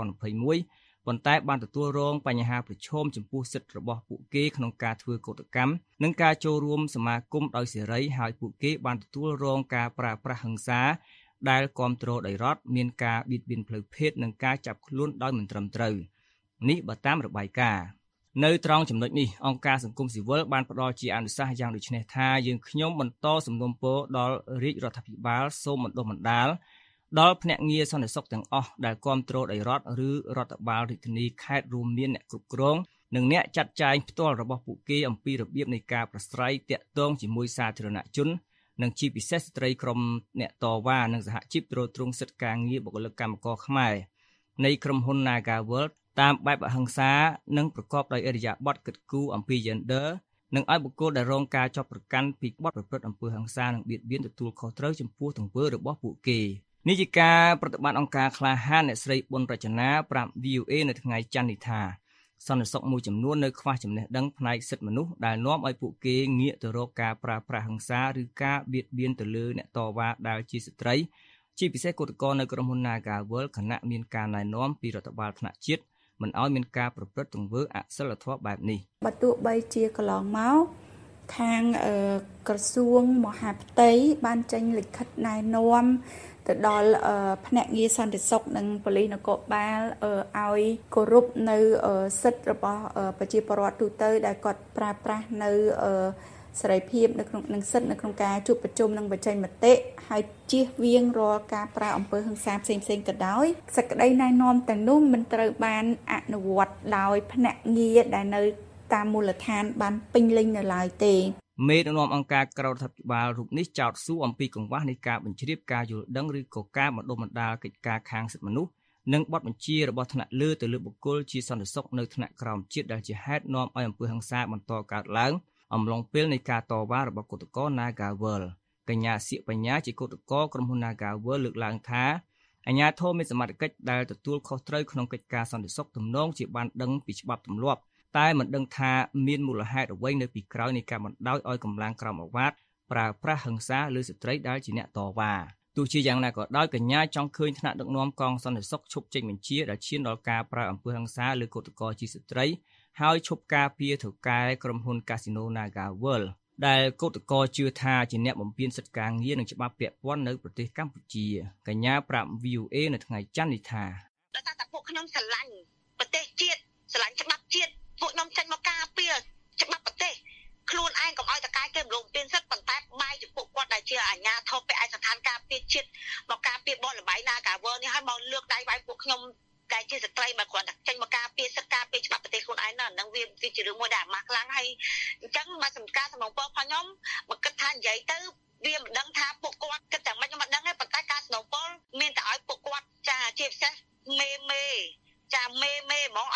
2021ប៉ុន្តែបានទទួលរងបញ្ហាប្រឈមចំពោះសិទ្ធិរបស់ពួកគេក្នុងការធ្វើកុតកម្មនិងការចូលរួមសមាគមដោយសេរីហើយពួកគេបានទទួលរងការប្រើប្រាស់ហិង្សាដែលគ្រប់គ្រងដោយរដ្ឋមានការបៀតបៀនផ្លូវភេទនិងការចាប់ខ្លួនដោយមិនត្រឹមត្រូវនេះបើតាមរបាយការណ៍នៅត្រង់ចំណុចនេះអង្គការសង្គមស៊ីវិលបានផ្ដល់ជាអនុសាសន៍យ៉ាងដូចនេះថាយើងខ្ញុំបន្តសំណូមពរដល់រាជរដ្ឋាភិបាលសូមបណ្ដុះបណ្ដាលដល់ភ្នាក់ងារសន្តិសុខទាំងអស់ដែលគ្រប់គ្រងដោយរដ្ឋឬរដ្ឋបាលរាជធានីខេត្តរួមមានអ្នកគ្រប់គ្រងនិងអ្នកចាត់ចែងផ្ទាល់របស់ពួកគេអំពីរបៀបនៃការប្រស្រ័យទាក់ទងជាមួយសាធារណជននិងជាពិសេសស្ត្រីក្រុមអ្នកតវ៉ានិងសហជីពទ្រទ្រង់សិទ្ធិការងារបុគ្គលិកកម្មករខ្មែរនៃក្រុមហ៊ុន Nagavel តាមបែបអហិង្សានិងប្រកបដោយឥរិយាបថគិតគូរអំពី gender និងឲ្យបុគ្គលដែលរងការចាប់ប្រកាន់ពីបទប្រព្រឹត្តអំពើហិង្សានិងបៀតបៀនទទួលខុសត្រូវចំពោះទង្វើរបស់ពួកគេនេះជាការប្រតិបត្តិអង្គការក្លាហានអ្នកស្រីប៊ុនរចនាប្រាប់ VOA នៅថ្ងៃច័ន្ទនេះថាសន្តិសុខមួយចំនួននៅខ្វះចំណេះដឹងផ្នែកសិទ្ធិមនុស្សដែលនាំឲ្យពួកគេងាកទៅរកការប្រើប្រាស់ហិង្សាឬការបៀតបៀនទៅលើអ្នកតវ៉ាដែលជាស្ត្រីជាពិសេសកុតកនៅក្រុមហ៊ុន Nagavel ខណៈមានការណែនាំពីរដ្ឋបាលថ្នាក់ជាតិមិនឲ្យមានការប្រព្រឹត្តទង្វើអសិលធម៌បែបនេះបើទោះបីជាកន្លងមកខាងក្រសួងមហាផ្ទៃបានចេញលិខិតណែនាំទៅដល់ភ្នាក់ងារសន្តិសុខនិងប៉ូលីសនគរបាលឲ្យគោរពនៅសិទ្ធិរបស់ប្រជាពលរដ្ឋទូទៅដែលគាត់ប្រើប្រាស់នៅសេរីភាពនៅក្នុងនឹងសិទ្ធិនៅក្នុងការជួបប្រជុំនិងបញ្ចេញមតិហើយជៀសវាងរាល់ការប្រើអំពើហិង្សាផ្សេងៗក៏ដោយសេចក្តីណែនាំទាំងនោះមិនត្រូវបានអនុវត្តដោយភ្នាក់ងារដែលនៅតាមមូលដ្ឋានបានពេញលេញនៅឡើយទេមេដឹកនាំអង្គការក្រៅរដ្ឋាភិបាលរូបនេះចោទសួរអំពីកង្វះនៃការបញ្ជ្រាបការយល់ដឹងឬក៏ការបណ្ដុះបណ្ដាលកិច្ចការខាងសិទ្ធិមនុស្សនិងបទបញ្ជារបស់ថ្នាក់លើទៅលើបុគ្គលជាសន្តិសុខនៅថ្នាក់ក្រោមជាតិដែលជាហេតុនាំឲ្យអំពើហិង្សាបន្តកើតឡើងអំឡុងពេលនៃការតវ៉ារបស់កុតក Nagavel កញ្ញាសៀកបញ្ញាជាកុតកក្រុមហ៊ុន Nagavel លើកឡើងថាអាជ្ញាធរមានសមត្ថកិច្ចដែលទទួលខុសត្រូវក្នុងកិច្ចការសន្តិសុខទំនងជាបានដឹងពីច្បាប់ទម្លាប់តែមិនដឹងថាមានមូលហេតុអ្វីនៅពីក្រោយនៃការបណ្តោយឲ្យកម្លាំងក្រមអាវ៉ាត់ប្រើប្រាស់ហិង្សាលើស្ត្រីដែលជាអ្នកតវ៉ាទោះជាយ៉ាងណាក៏ដោយកញ្ញាចង់ឃើញថ្នាក់ដឹកនាំកងសន្តិសុខឈប់ចេញបញ្ជាដែលឈានដល់ការប្រើអំពើហិង្សាលើកុតកជាស្ត្រីហើយឈប់ការពារថៅកែក្រុមហ៊ុន Casino Nagavel ដែលកុតកជឿថាជាអ្នកបំពានសិទ្ធិការងារនិងច្បាប់ពាក់ព័ន្ធនៅប្រទេសកម្ពុជាកញ្ញាប្រាប់ VOA នៅថ្ងៃច័ន្ទនេះថាដោយសារតែពួកខ្ញុំស្រឡាញ់ប្រទេសជាតិស្រឡាញ់ច្បាប់ជាតិពួកខ្ញុំចេញមកការពារច្បាប់ប្រទេសខ្លួនឯងកុំឲ្យតកែគេម្លងពៀនសិទ្ធប៉ុន្តែបែរជាពួកគាត់ដែលជាអាជ្ញាធរពាក់ឯកស្ថានការពារជាតិមកការពារបនលបែង Nagavel នេះឲ្យមកលើកដៃវាយពួកខ្ញុំដែលជាស្ត្រីមកគ្រាន់តែចេញមកការពារសិទ្ធិការពារច្បាប់ប្រទេសខ្លួនឯងហ្នឹងវាជារឿងមួយដែលអាម៉ាស់ខ្លាំងហើយអញ្ចឹងមកសំការសំណងពរផងខ្ញុំមកគិតថានិយាយទៅវាមិនដឹងថាពួកគាត់គិតតែមិនខ្ញុំមិនដឹងទេប៉ុន្តែការសំណងពរមានតែឲ្យពួកគាត់ចាជាពិសេសមេចាមេហ្មងអត់និយាយក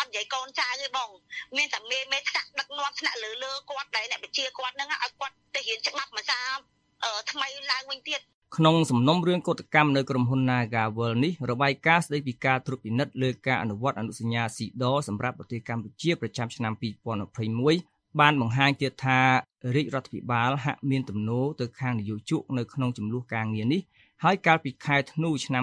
នចៅទេបងមានតែមេថ្នាក់ដឹកនាំថ្នាក់លើគាត់ដែរអ្នកបញ្ជាគាត់ហ្នឹងឲ្យគាត់ទៅរៀនច្បាប់មួយសាថ្មីឡើងវិញទៀតក្នុងសំណុំរឿងកោតកម្មនៅក្រុមហ៊ុន Nagavel នេះរបាយការណ៍ស្តីពីការត្រួតពិនិត្យលើការអនុវត្តអនុសញ្ញាស៊ីដសម្រាប់ប្រទេសកម្ពុជាប្រចាំឆ្នាំ2021បានបង្ហាញទៀតថារាជរដ្ឋាភិបាលហាក់មានទំនោរទៅខាងនយោជកនៅក្នុងចំនួនការងារនេះហើយកាលពីខែធ្នូឆ្នាំ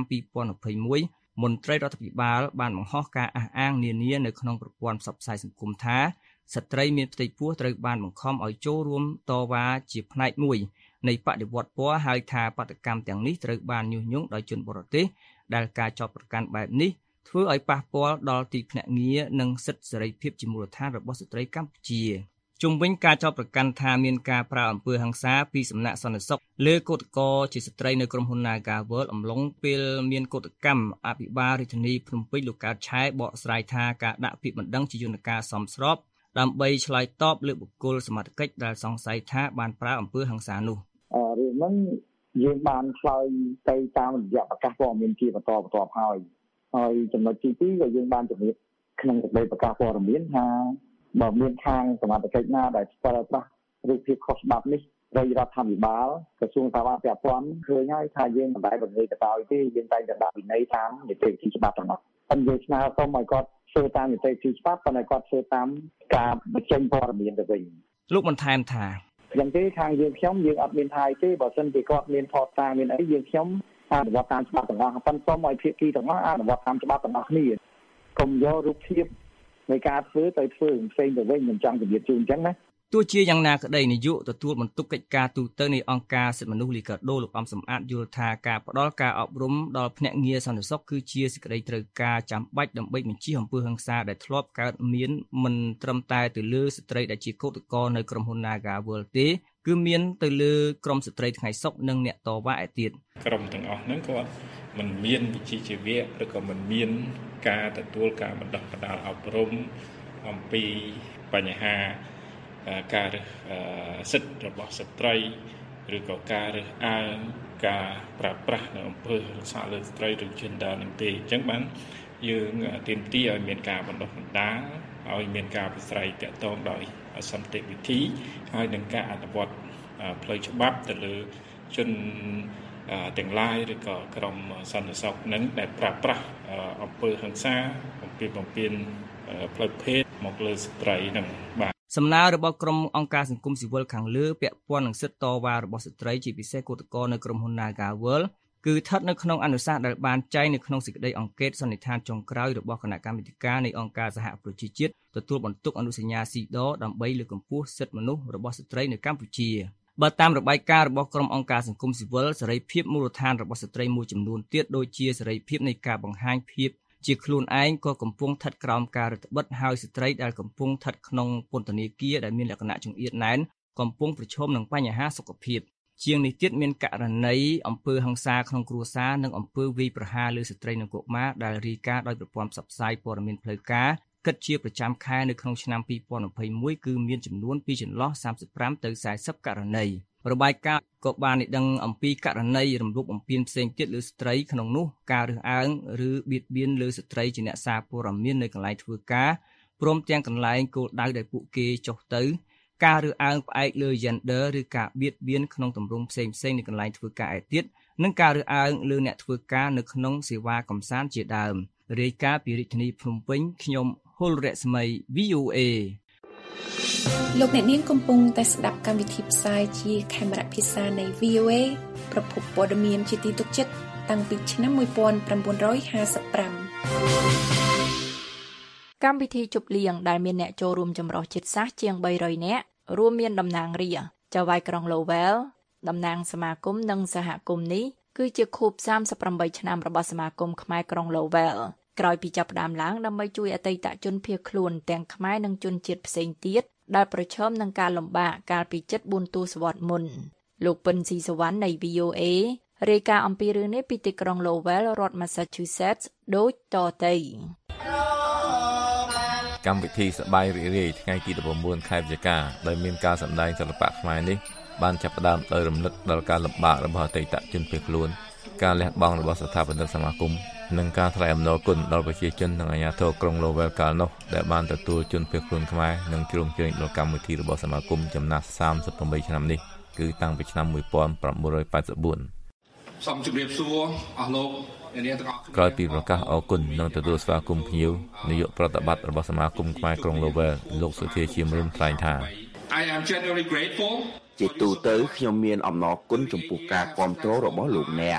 2021មន្ត្រីរដ្ឋាភិបាលបានបង្ហោះការអះអាងនានានៅក្នុងប្រព័ន្ធផ្សព្វផ្សាយសង្គមថាស្ត្រីមានផ្ទៃពោះត្រូវបានបង្ខំឲ្យចូលរួមតវ៉ាជាផ្នែកមួយនៃបដិវត្តពណ៌ហើយថាបាតកម្មទាំងនេះត្រូវបានញុះញង់ដោយជនបរទេសដែលការចោទប្រកាន់បែបនេះធ្វើឲ្យប៉ះពាល់ដល់ទីភ្នាក់ងារនិងសិទ្ធិសេរីភាពជាមូលដ្ឋានរបស់ស្ត្រីកម្ពុជាជុំវិញការចោទប្រកាន់ថាមានការប្រើអំពើហិង្សាពីសំណាក់សន្តិសុខលើកោតក្រជាស្ត្រីនៅក្រុមហ៊ុន Nagavel អំឡុងពេលមានកោតកម្មអភិបាលរាជធានីភ្នំពេញលោកកើតឆែបកស្រាយថាការដាក់ពាក្យបណ្ដឹងជាយន្តការសមស្របដើម្បីឆ្លើយតបលើបុគ្គលសមត្ថកិច្ចដែលសង្ស័យថាបានប្រើអំពើហិង្សានោះរឿងហ្នឹងយើងបានឆ្លើយទៅតាមរយៈប្រកាសព័ត៌មានជាបន្តបន្ទាប់ហើយចំណុចទី2ក៏យើងបានជំរាបក្នុងសេចក្តីប្រកាសព័ត៌មានថាបើមានខាងសមត្ថកិច្ចណាដែលប្រើប្រាស់រូបភាពខុសច្បាប់នេះរាជរដ្ឋាភិបាលក្រសួងសាធារណសុខពាក់ព័ន្ធឃើញហើយថាយើងមិនដែលបង្រៀនទៅដោយទេយើងតែងតែដាក់វិន័យតាមនីតិវិធីច្បាប់ទាំងនោះតែយើងស្នើសុំឲ្យគាត់ធ្វើតាមនីតិវិធីច្បាប់ប៉ុន្តែគាត់ធ្វើតាមការបញ្ចេញព័ត៌មានទៅវិញលោកបន្ថែមថាយ៉ាងទេខាងយើងអត់មានថាទេបើមិនពីគាត់មានផតតាមានអីយើងអនុវត្តតាមច្បាប់ទាំងអស់ប៉ុន្តែសូមឲ្យភាគីទាំងអស់អនុវត្តតាមច្បាប់ទាំងអស់គ្នាកុំយករូបភាពនៃការធ្វើទៅធ្វើផ្សេងទៅវិញមិនចង់ជំរាបជូនអញ្ចឹងណាទោះជាយ៉ាងណាក្តីនាយកទទួលបន្ទុកកិច្ចការទូតនៃអង្គការសិទ្ធិមនុស្សលីកាដូលោកអំសំអាតយល់ថាការផ្ដល់ការអប់រំដល់ភ្នាក់ងារសន្តិសុខគឺជាសេចក្តីត្រូវការចាំបាច់ដើម្បីបញ្ជៀសអំពើហិង្សាដែលធ្លាប់កើតមានមិនត្រឹមតែទៅលើស្ត្រីដែលជាកោតក្រនៅក្រុមហ៊ុន Nagavel ទេគឺមានទៅលើក្រុមស្ត្រីថ្ងៃសុខនិងអ្នកតវ៉ាឯទៀតក្រុមទាំងអស់ហ្នឹងគាត់មិនមានវិជ្ជាជីវៈឬក៏មិនមានការទទួលការបណ្ដុះបណ្ដាលអប់រំអំពីបញ្ហាការសិទ្ធិរបស់ស្ត្រីឬក៏ការរើសអើងការប្រើប្រាស់នៅអំពើហិង្សាលើស្ត្រីឬ gender នឹងទេអញ្ចឹងបានយើងទាមទារឲ្យមានការបណ្ដុះបណ្ដាលឲ្យមានការប្រស្រ័យទាក់ទងដោយសន្តិវិធីហើយនឹងការអនុវត្តផ្លូវច្បាប់ទៅលើជនទាំងឡាយឬក៏ក្រុមសន្តិសុខនឹងដែលប្រើប្រាស់អំពើហិង្សាបំពានផ្លូវភេទមកលើស្ត្រីនឹងបាទសំណើរបស់ក្រុមអង្គការសង្គមស៊ីវិលខាងលើពាក់ព័ន្ធនឹងសិទ្ធិតវ៉ារបស់ស្ត្រីជាពិសេសកោតក្រនៅក្រុមហ៊ុន Nagavel គឺស្ថិតនៅក្នុងអនុសាសន៍ដែលបានចែងនៅក្នុងសេចក្តីអង្កេតសន្និដ្ឋានចុងក្រោយរបស់គណៈកម្មាធិការនៃអង្គការសហប្រជាជាតិទទួលបន្ទុកអនុសញ្ញាស៊ីដដើម្បីលើកកម្ពស់សិទ្ធិមនុស្សរបស់ស្ត្រីនៅកម្ពុជាបើតាមរបាយការណ៍របស់ក្រុមអង្គការសង្គមស៊ីវិលសេរីភាពមូលដ្ឋានរបស់ស្ត្រីមួយចំនួនទៀតដូចជាសេរីភាពនៃការបង្ហាញភាពជាខ្លួនឯងក៏កំពុងស្ថិតក្រោមការរឹតបន្តឹងហើយស្ត្រីដែលកំពុងស្ថិតក្នុងពន្ធនាគារដែលមានលក្ខណៈចង្អៀតណែនកំពុងប្រឈមនឹងបញ្ហាសុខភាពជាងនេះទៀតមានករណីអំពើហិង្សាក្នុងគ្រួសារនិងអំពើវាយប្រហារលើស្ត្រីនិងកុមារដែលរាយការណ៍ដោយប្រព័ន្ធផ្សព្វផ្សាយព័ត៌មានផ្លូវការគិតជាប្រចាំខែនៅក្នុងឆ្នាំ2021គឺមានចំនួនពីចន្លោះ35ទៅ40ករណីរបាយការណ៍ក៏បានឲ្យដឹងអំពីករណីរំលោភបំពានផ្សេងទៀតលើស្ត្រីក្នុងនោះការរើសអើងឬបៀតបៀនលើស្ត្រីជាអ្នកសារព័ត៌មាននៅកន្លែងធ្វើការព្រមទាំងកន្លែងគោលដៅដែលពួកគេចុះទៅការរើសអើងផ្អែកលើ gender ឬការបៀតបៀនក្នុងទម្រង់ផ្សេងៗនៅកន្លែងធ្វើការឯទៀតនិងការរើសអើងលើអ្នកធ្វើការនៅក្នុងសេវាកម្សាន្តជាដើមរាយការណ៍ពីរាជធានីភ្នំពេញខ្ញុំហុលរស្មី VOA លោកអ្នកនាងកំពុងតែស្ដាប់កម្មវិធីផ្សាយជាខេមរៈភាសានៃ VOA ប្រភពព័ត៌មានជាទីទុកចិត្តតាំងពីឆ្នាំ1955 កម្មវិធីជប់លៀងដែលមានអ្នកចូលរួមចម្រុះជាតិសាសន៍ជាង300នាក់រួមមានតំណាងរាជចៅហ្វាយក្រុង Lowell តំណាងសមាគមនិងសហគមន៍នេះគឺជាខួប38ឆ្នាំរបស់សមាគមខ្មែរក្រុង Lowell ក្រោយពីចាប់ផ្ដើមឡើងដើម្បីជួយអតីតជនភៀសខ្លួនទាំងខ្មែរនិងជនជាតិផ្សេងទៀតដែលប្រឈមនឹងការលំបាកកាលពីជិត4ទសវត្សរ៍មុនលោកពិនស៊ីសវណ្ណនៃ VOA រាយការណ៍អំពីរឿងនេះពីទីក្រុង Lowell រដ្ឋ Massachusetts ដូចតទៅកម្មវិធីសប្បាយរីករាយថ្ងៃទី19ខែវិច្ឆិកាដោយមានការសម្ដែងសិល្បៈខ្មែរនេះបានចាប់ផ្ដើមដោយរំលឹកដល់ការលំបាករបស់អតីតជនភៀសខ្លួនការលះបង់របស់ស្ថាបនិកសមាគមនឹងការថ្លែងអំណរគុណដល់ប្រជាជននិងអាជ្ញាធរក្រុង Lowell កាលនោះដែលបានទទួលជនភៀសខ្លួនខ្មែរនិងជ្រោមជ្រែងដល់កម្មវិធីរបស់សមាគមចំណាស់38ឆ្នាំនេះគឺតាំងពីឆ្នាំ1984 សូមជម្រាបសួរអស់លោកអ្នកនាងទាំងអស់ក្រោយពីប្រកាសអរគុណនិងទទួលស្វាគមន៍ភ្ញៀវនាយកប្រតិបត្តិរបស់សមាគមខ្មែរក្រុង Lowell លោកសុធាជាមរុនថ្លែងថា I am genuinely grateful ជាទូទៅខ្ញុំមានអំណរគុណចំពោះការគាំទ្ររបស់លោកអ្នក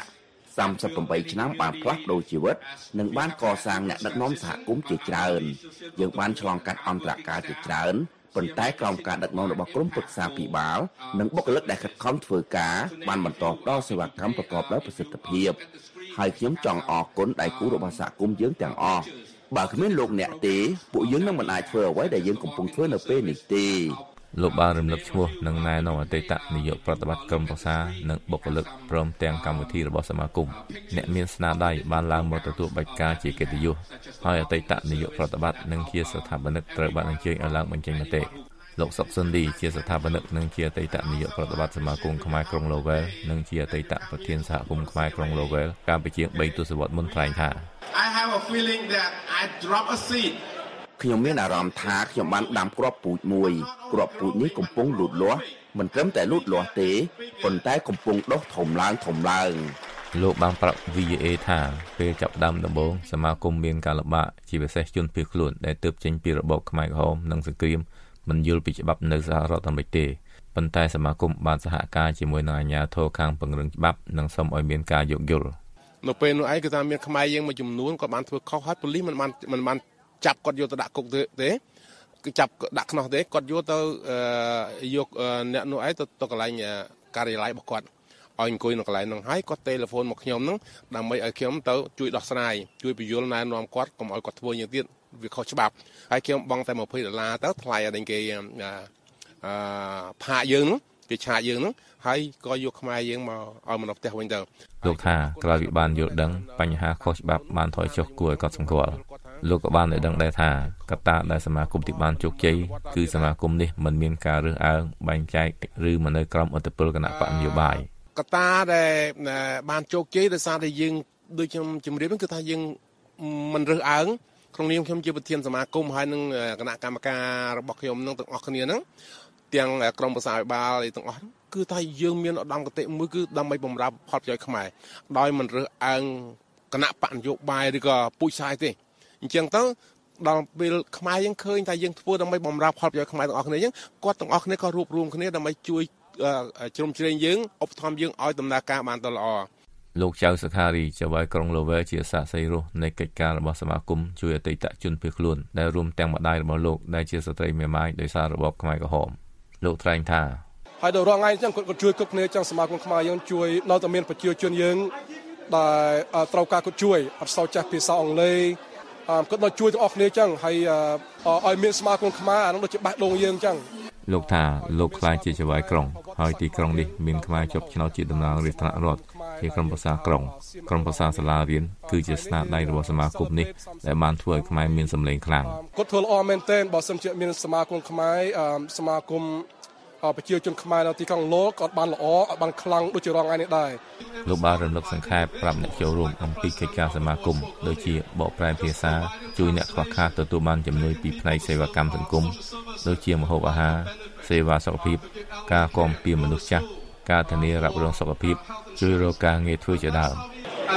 38ឆ្នាំបានផ្លាស់ប្ដូរជីវិតនិងបានកសាងអ្នកដឹកនាំសហគមន៍ជាច្រើនយើងបានឆ្លងកាត់អន្តរកាលជាច្រើនប៉ុន្តែក្រោមការដឹកនាំរបស់ក្រុមប្រឹក្សាភិបាលនិងបុគ្គលិកដែលខិតខំធ្វើការបានបន្តផ្តល់សេវាកម្មប្រកបដោយប្រសិទ្ធភាពហើយខ្ញុំចង់អរគុណដៃគូរបស់សហគមន៍យើងទាំងអស់បើគ្មានលោកអ្នកទេពួកយើងនឹងមិនអាចធ្វើអ្វីដែលយើងកំពុងធ្វើនៅពេលនេះទេលោកបានរំលឹកឈ្មោះនិងណែនាំអតីតនាយកប្រតិបត្តិក្រុមប្រឹក្សានិងបុគ្គលិកព្រមទាំងកម្មវិធីរបស់សមាគមអ្នកមានស្នាដៃបានឡើងមកទទួលបេក្ខការជាកិត្តិយសហើយអតីតនាយកប្រតិបត្តិនិងជាស្ថាបនិកត្រូវបានអញ្ជើញឲ្យឡើងបញ្ចេញមតិលោកសុកសុនឌីជាស្ថាបនិកនិងជាអតីតនាយកប្រតិបត្តិសមាគមខ្មែរក្រុង Lowell និងជាអតីតប្រធានសហគមន៍ខ្មែរក្រុង Lowell កាលពីជាង3ទសវត្សរ៍មុនថ្លែងថា I have a feeling that I drop a seed ខ្ញុំមានអារម្មណ៍ថាខ្ញុំបានដាំគ្រាប់ពូជមួយគ្រាប់ពូជនេះកំពុងលូតលាស់មិនត្រឹមតែលូតលាស់ទេប៉ុន្តែកំពុងដុះធំឡើងលោកបានប្រាប់ VOA ថាពេលចាប់ផ្ដើមដំបូងសមាគមមានការលំបាកជាពិសេសជនភៀសខ្លួនដែលទើបចេញពីរបបខ្មែរក្រហមនិងសង្គ្រាមមិនយល់ពីច្បាប់នៅសហរដ្ឋអាមេរិកទេប៉ុន្តែសមាគមបានសហការជាមួយនឹងអាជ្ញាធរខាងពង្រឹងច្បាប់និងសូមឲ្យមានការយោគយល់នៅពេលនោះឯងគឺថាមានខ្មែរយើងមួយចំនួនក៏បានធ្វើខុសហើយប៉ូលីសមិនបានចាប់គាត់យកទៅដាក់គុកទេគឺចាប់ដាក់ខ្នោះទេគាត់យកទៅយកអ្នកនោះឯងទៅកន្លែងការិយាល័យរបស់គាត់ឲ្យអង្គុយនៅកន្លែងហ្នឹងហើយគាត់ទេលេហ្វូនមកខ្ញុំហ្នឹងដើម្បីឲ្យខ្ញុំទៅជួយដោះស្រាយជួយពន្យល់ណែនាំគាត់កុំឲ្យគាត់ធ្វើយ៉ាងទៀតវាខុសច្បាប់ហើយខ្ញុំបង់តែ$20ទៅថ្លៃឲ្យគេផាកយើងហ្នឹងគេឆាកយើងហ្នឹងហើយក៏យកខ្មែរយើងមកឲ្យមកផ្ទះវិញទៅលោកថាក្រោយពីបានយល់ដឹងបញ្ហាខុសច្បាប់បានថយចុះគួរឲ្យកត់សម្គាល់លោកក៏បានដឹងដែរថាកត្តាដែលសមាគមទីបានជោគជ័យគឺសមាគមនេះមិនមានការរើសអើងបែងចែកឬមិននៅក្រោមឥទ្ធិពលគណៈបកនយោបាយកត្តាដែលបានជោគជ័យដោយសារតែយើងដូចខ្ញុំជម្រាបគឺថាយើងមិនរើសអើងក្នុងនាមខ្ញុំជាប្រធានសមាគមហើយនឹងគណៈកម្មការរបស់ខ្ញុំនឹងទាំងអស់គ្នាហ្នឹងទាំងក្រុមប្រឹក្សាវិបាលទាំងអស់គឺថាយើងមានឧត្តមគតិមួយគឺដើម្បីបម្រើផលប្រយោជន៍ខ្មែរដោយមិនរើសអើងគណៈបកនយោបាយឬក៏ពូជសាសទេអញ្ចឹងទៅដល់ពេលខ្មែរយើងឃើញថាយើងធ្វើដើម្បីបម្រើផលប្រយោជន៍ខ្មែរទាំងអស់គ្នាអញ្ចឹងគាត់ទាំងអស់គ្នាក៏រួបរวมគ្នាដើម្បីជួយជ្រោមជ្រែងយើងឧបត្ថម្ភយើងឲ្យដំណើរការបានទៅល្អលោកចៅសុខារីចៅហ្វាយក្រុង Lowell ជាសាក្សីរស់នៃកិច្ចការរបស់សមាគមជួយអតីតជនភៀសខ្លួនដែលរួមទាំងម្ដាយរបស់លោកដែលជាស្ត្រីមេម៉ាយដោយសាររបបខ្មែរក្រហមលោកថ្លែងថាហើយដល់រងថ្ងៃអញ្ចឹងគាត់ជួយគ្រប់គ្នាអញ្ចឹងសមាគមខ្មែរយើងជួយនៅតែមានប្រជាជនយើងដែលត្រូវការគាត់ជួយអត់សូវចេះភាសាអង់គ្លេសគាត់ដល់ជួយទាំងអស់គ្នាអញ្ចឹងហើយឲ្យមានសមាគមខ្មែរអានោះដូចជាបេះដូងយើងអញ្ចឹងលោកថាលោកខ្លាចជាចៅហ្វាយក្រុងហើយទីក្រុងនេះមានខ្មែរជាប់ឆ្នោតជាតំណាងរាស្ត្រថ្នាក់រដ្ឋជាក្រុមប្រឹក្សាក្រុងក្រុមប្រឹក្សាសាលារៀនគឺជាស្នាដៃរបស់សមាគមនេះដែលបានធ្វើឲ្យខ្មែរមានសម្លេងខ្លាំងគាត់ធ្វើល្អមែនទែនបើសិនជាមានសមាគមខ្មែរសមាគមប្រជាជនខ្មែរនៅទីក្រុងលោកក៏បានល្អបានខ្លាំងដូចជារងថ្ងៃនេះដែរលោកបានរំលឹកសង្ខេបប្រាប់អ្នកចូលរួមអំពីកិច្ចការសមាគមដូចជាបកប្រែភាសាជួយអ្នកខ្វះខាតទទួលបានជំនួយពីផ្នែកសេវាកម្មសង្គមដូចជាម្ហូបអាហារសេវាសុខភាពការគាំពារមនុស្សចាស់ការធានារ៉ាប់រងសុខភាពជួយរកការងារធ្វើជាដើម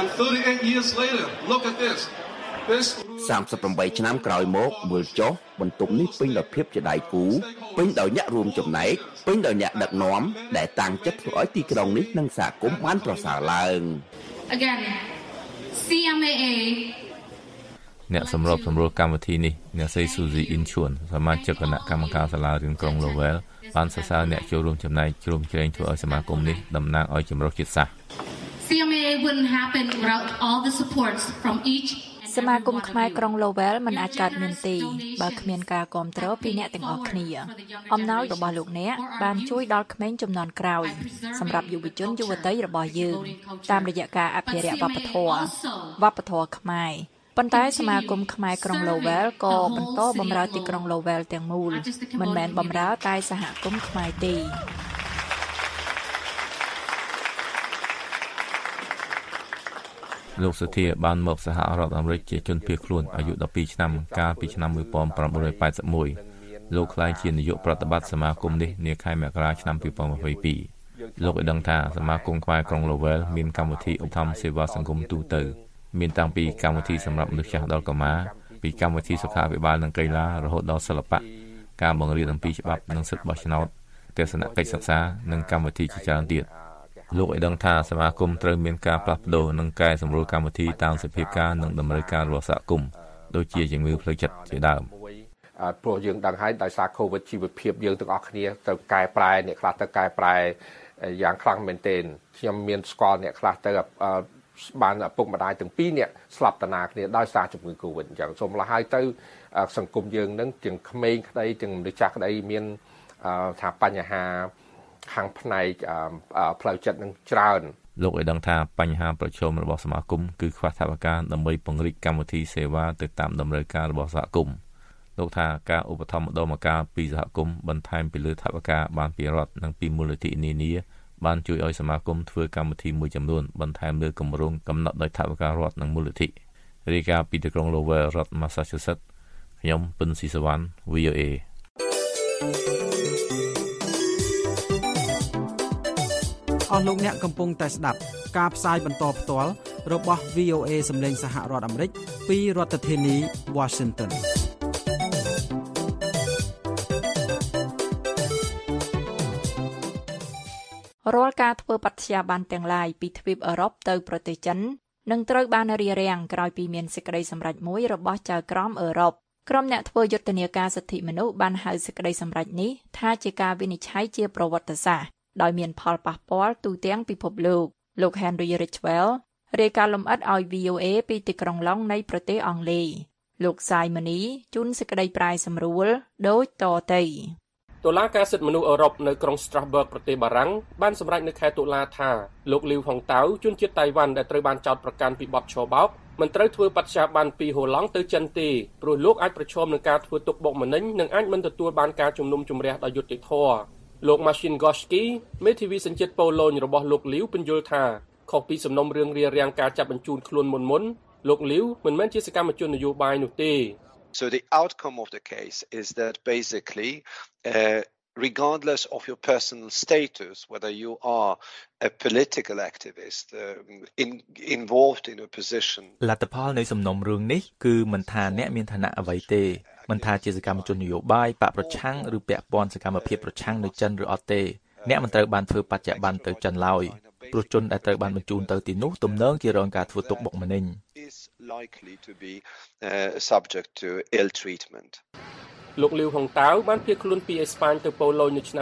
38ឆ្នាំក្រោយមកមើលចុះបន្ទុកនេះពេញដោយភាពជាដៃគូពេញដោយអ្នករួមចំណែកពេញដោយអ្នកដឹកនាំដែលតាំងចិត្តធ្វើឲ្យទីក្រុងនេះនិងសហគមន៍បានប្រសើរឡើង Again CMAA អ្នកសម្របសម្រួលកម្មវិធីនេះអ្នកស្រី Suzy Inchuan សមាជិកគណៈកម្មការសាលារៀនក្រុង Lowell បានសរសើរអ្នកចូលរួមចំណែកជ្រោមជ្រែងធ្វើឲ្យសមាគមនេះតំណាងឲ្យចម្រុះជាតិសាសន៍ CMAA wouldn't happen without all the supports from each សមាគមខ្មែរក្រុង Lowell មិនអាចកើតមានទេបើគ្មានការគាំទ្រពីអ្នកទាំងអស់គ្នាអំណោយរបស់លោកអ្នកបានជួយដល់ក្មេងជំនាន់ក្រោយសម្រាប់យុវជនយុវតីរបស់យើងតាមរយៈការអភិរក្សវប្បធម៌ខ្មែរប៉ុន្តែសមាគមខ្មែរក្រុង Lowell ក៏បន្តបម្រើទីក្រុង Lowell ទាំងមូលមិនមែនបម្រើតែសហគមន៍ខ្មែរទេលោកសុធាបានមកសហរដ្ឋអាមេរិកជាជនភៀសខ្លួនអាយុ12ឆ្នាំកាលពីឆ្នាំ1981លោកក្លាយជានាយកប្រតិបត្តិសមាគមនេះនាខែមករាឆ្នាំ2022លោកបានដឹងថាសមាគមខ្មែរក្រុង Lowell មានកម្មវិធីឧបត្ថម្ភសេវាសង្គមទូទៅមានតាំងពីកម្មវិធីសម្រាប់មនុស្សចាស់ដល់កុមារពីកម្មវិធីសុខាភិបាលនិងកីឡារហូតដល់សិល្បៈការបង្រៀនអំពីច្បាប់និងសិទ្ធិបោះឆ្នោតទស្សនកិច្ចសិក្សានិងកម្មវិធីជាច្រើនទៀតលោកបានដឹងថាសមាគមត្រូវមានការផ្លាស់ប្ដូរនិងកែសម្រួលកម្មវិធីតាមសភាពការនិងតម្រូវការរបស់សហគមន៍ដូចជាជំងឺផ្លូវចិត្តជាដើមព្រោះយើងដឹងហើយដោយសារ COVID ជីវភាពយើងទាំងអស់គ្នាទៅកែប្រែអ្នកខ្លះទៅកែប្រែយ៉ាងខ្លាំងមែនទែនខ្ញុំមានស្គាល់អ្នកខ្លះទៅបានឪពុកម្ដាយទាំងពីរនាក់ស្លាប់តាណាគ្នាដោយសារជំងឺ COVID អញ្ចឹងសូមលះហើយទៅសង្គមយើងនឹងទាំងក្មេងក្តីទាំងមនុស្សចាស់ក្តីមានថាបញ្ហាខាងផ្នែកផ្លូវចិត្តនឹងច្រើនលោកបានដឹងថាបញ្ហាប្រឈមរបស់សមាគមគឺខ្វះថវិកាដើម្បីពង្រីកកម្មវិធីសេវាទៅតាមតម្រូវការរបស់សហគមន៍លោកថាការឧបត្ថម្ភម្ដងម្កាលពីសហគមន៍បន្ថែមពីលើថវិកាបានពីរដ្ឋនិងពីមូលនិធិនានាបានជួយឲ្យសមាគមធ្វើកម្មវិធីមួយចំនួនបន្ថែមលើគម្រោងកំណត់ដោយថវិការដ្ឋនិងមូលនិធិរាយការណ៍ពីទីក្រុង Lowell រដ្ឋ Massachusetts ខ្ញុំពិនស៊ីសវណ្ណ VOA អស់លោកអ្នកកំពុងតែស្ដាប់ការផ្សាយបន្តផ្ទាល់របស់ VOA សម្លេងសហរដ្ឋអាមេរិកពីរដ្ឋធានី Washington រាល់ការធ្វើបត្យាប័នទាំងឡាយពីទ្វីបអឺរ៉ុបទៅប្រទេសចិននឹងត្រូវបានរារាំងក្រោយពីមានសេចក្តីសម្រេចមួយរបស់ចៅក្រមអឺរ៉ុបក្រុមអ្នកធ្វើយុទ្ធនាការសិទ្ធិមនុស្សបានហៅសេចក្តីសម្រេចនេះថាជាការវិនិច្ឆ័យជាប្រវត្តិសាស្ត្រដោយមានផលប៉ះពាល់ទូទាំងពិភពលោក Henry Ridgwell រាយការណ៍លម្អិតឲ្យ VOA ពីទីក្រុងឡុងនៃប្រទេសអង់គ្លេសលោក Simony ជូនសេចក្តីប្រាយសម្រួលដូចតទៅតុលាការសិទ្ធិមនុស្សអឺរ៉ុបនៅក្រុង Strasbourg ប្រទេសបារាំងបានសម្រេចនៅខែតុលាថាលោក Liu Hongtao ជនជាតិតៃវ៉ាន់ដែលត្រូវបានចោទប្រកាន់ពីបទឆបោកមិនត្រូវធ្វើបត្យាប័នពីហូឡង់ទៅចិនទេព្រោះលោកអាចប្រឈមនឹងការធ្វើទុកបុកម្នេញនិងអាចមិនទទួលបានការជំនុំជម្រះដោយយុត្តិធម៌លោក Marcin Gorski មេធាវីសញ្ជាតិប៉ូឡូញរបស់លោក Liu បញ្យល់ថាខុសពីសំណុំរឿងរារាំងការចាប់បញ្ជូនខ្លួនមុនលោក Liu មិនមែនជាសកម្មជននយោបាយនោះទេ So the outcome of the case is that basically regardless of your personal status, whether you are a political activist involved in a position លទ្ធផលនៃសំណុំរឿងនេះគឺមិនថាអ្នកមានឋានៈអ្វីទេមិនថាជាសកម្មជននយោបាយបកប្រឆាំងឬពាក់ព័ន្ធសកម្មភាពប្រឆាំងនៅចិនឬអត់ទេអ្នកមិនត្រូវបានធ្វើបច្ចុប្បន្នទៅចិនឡើយព្រោះជនដែលត្រូវបានបញ្ជូនទៅទីនោះទំនងជារងការធ្វើទុកបុកម្នេញ likely to be subject to ill treatment លោក Liu Hongtao បានភៀសខ្លួនពីអេស្ប៉ាញទៅប៉ូឡូញនៅឆ្នាំ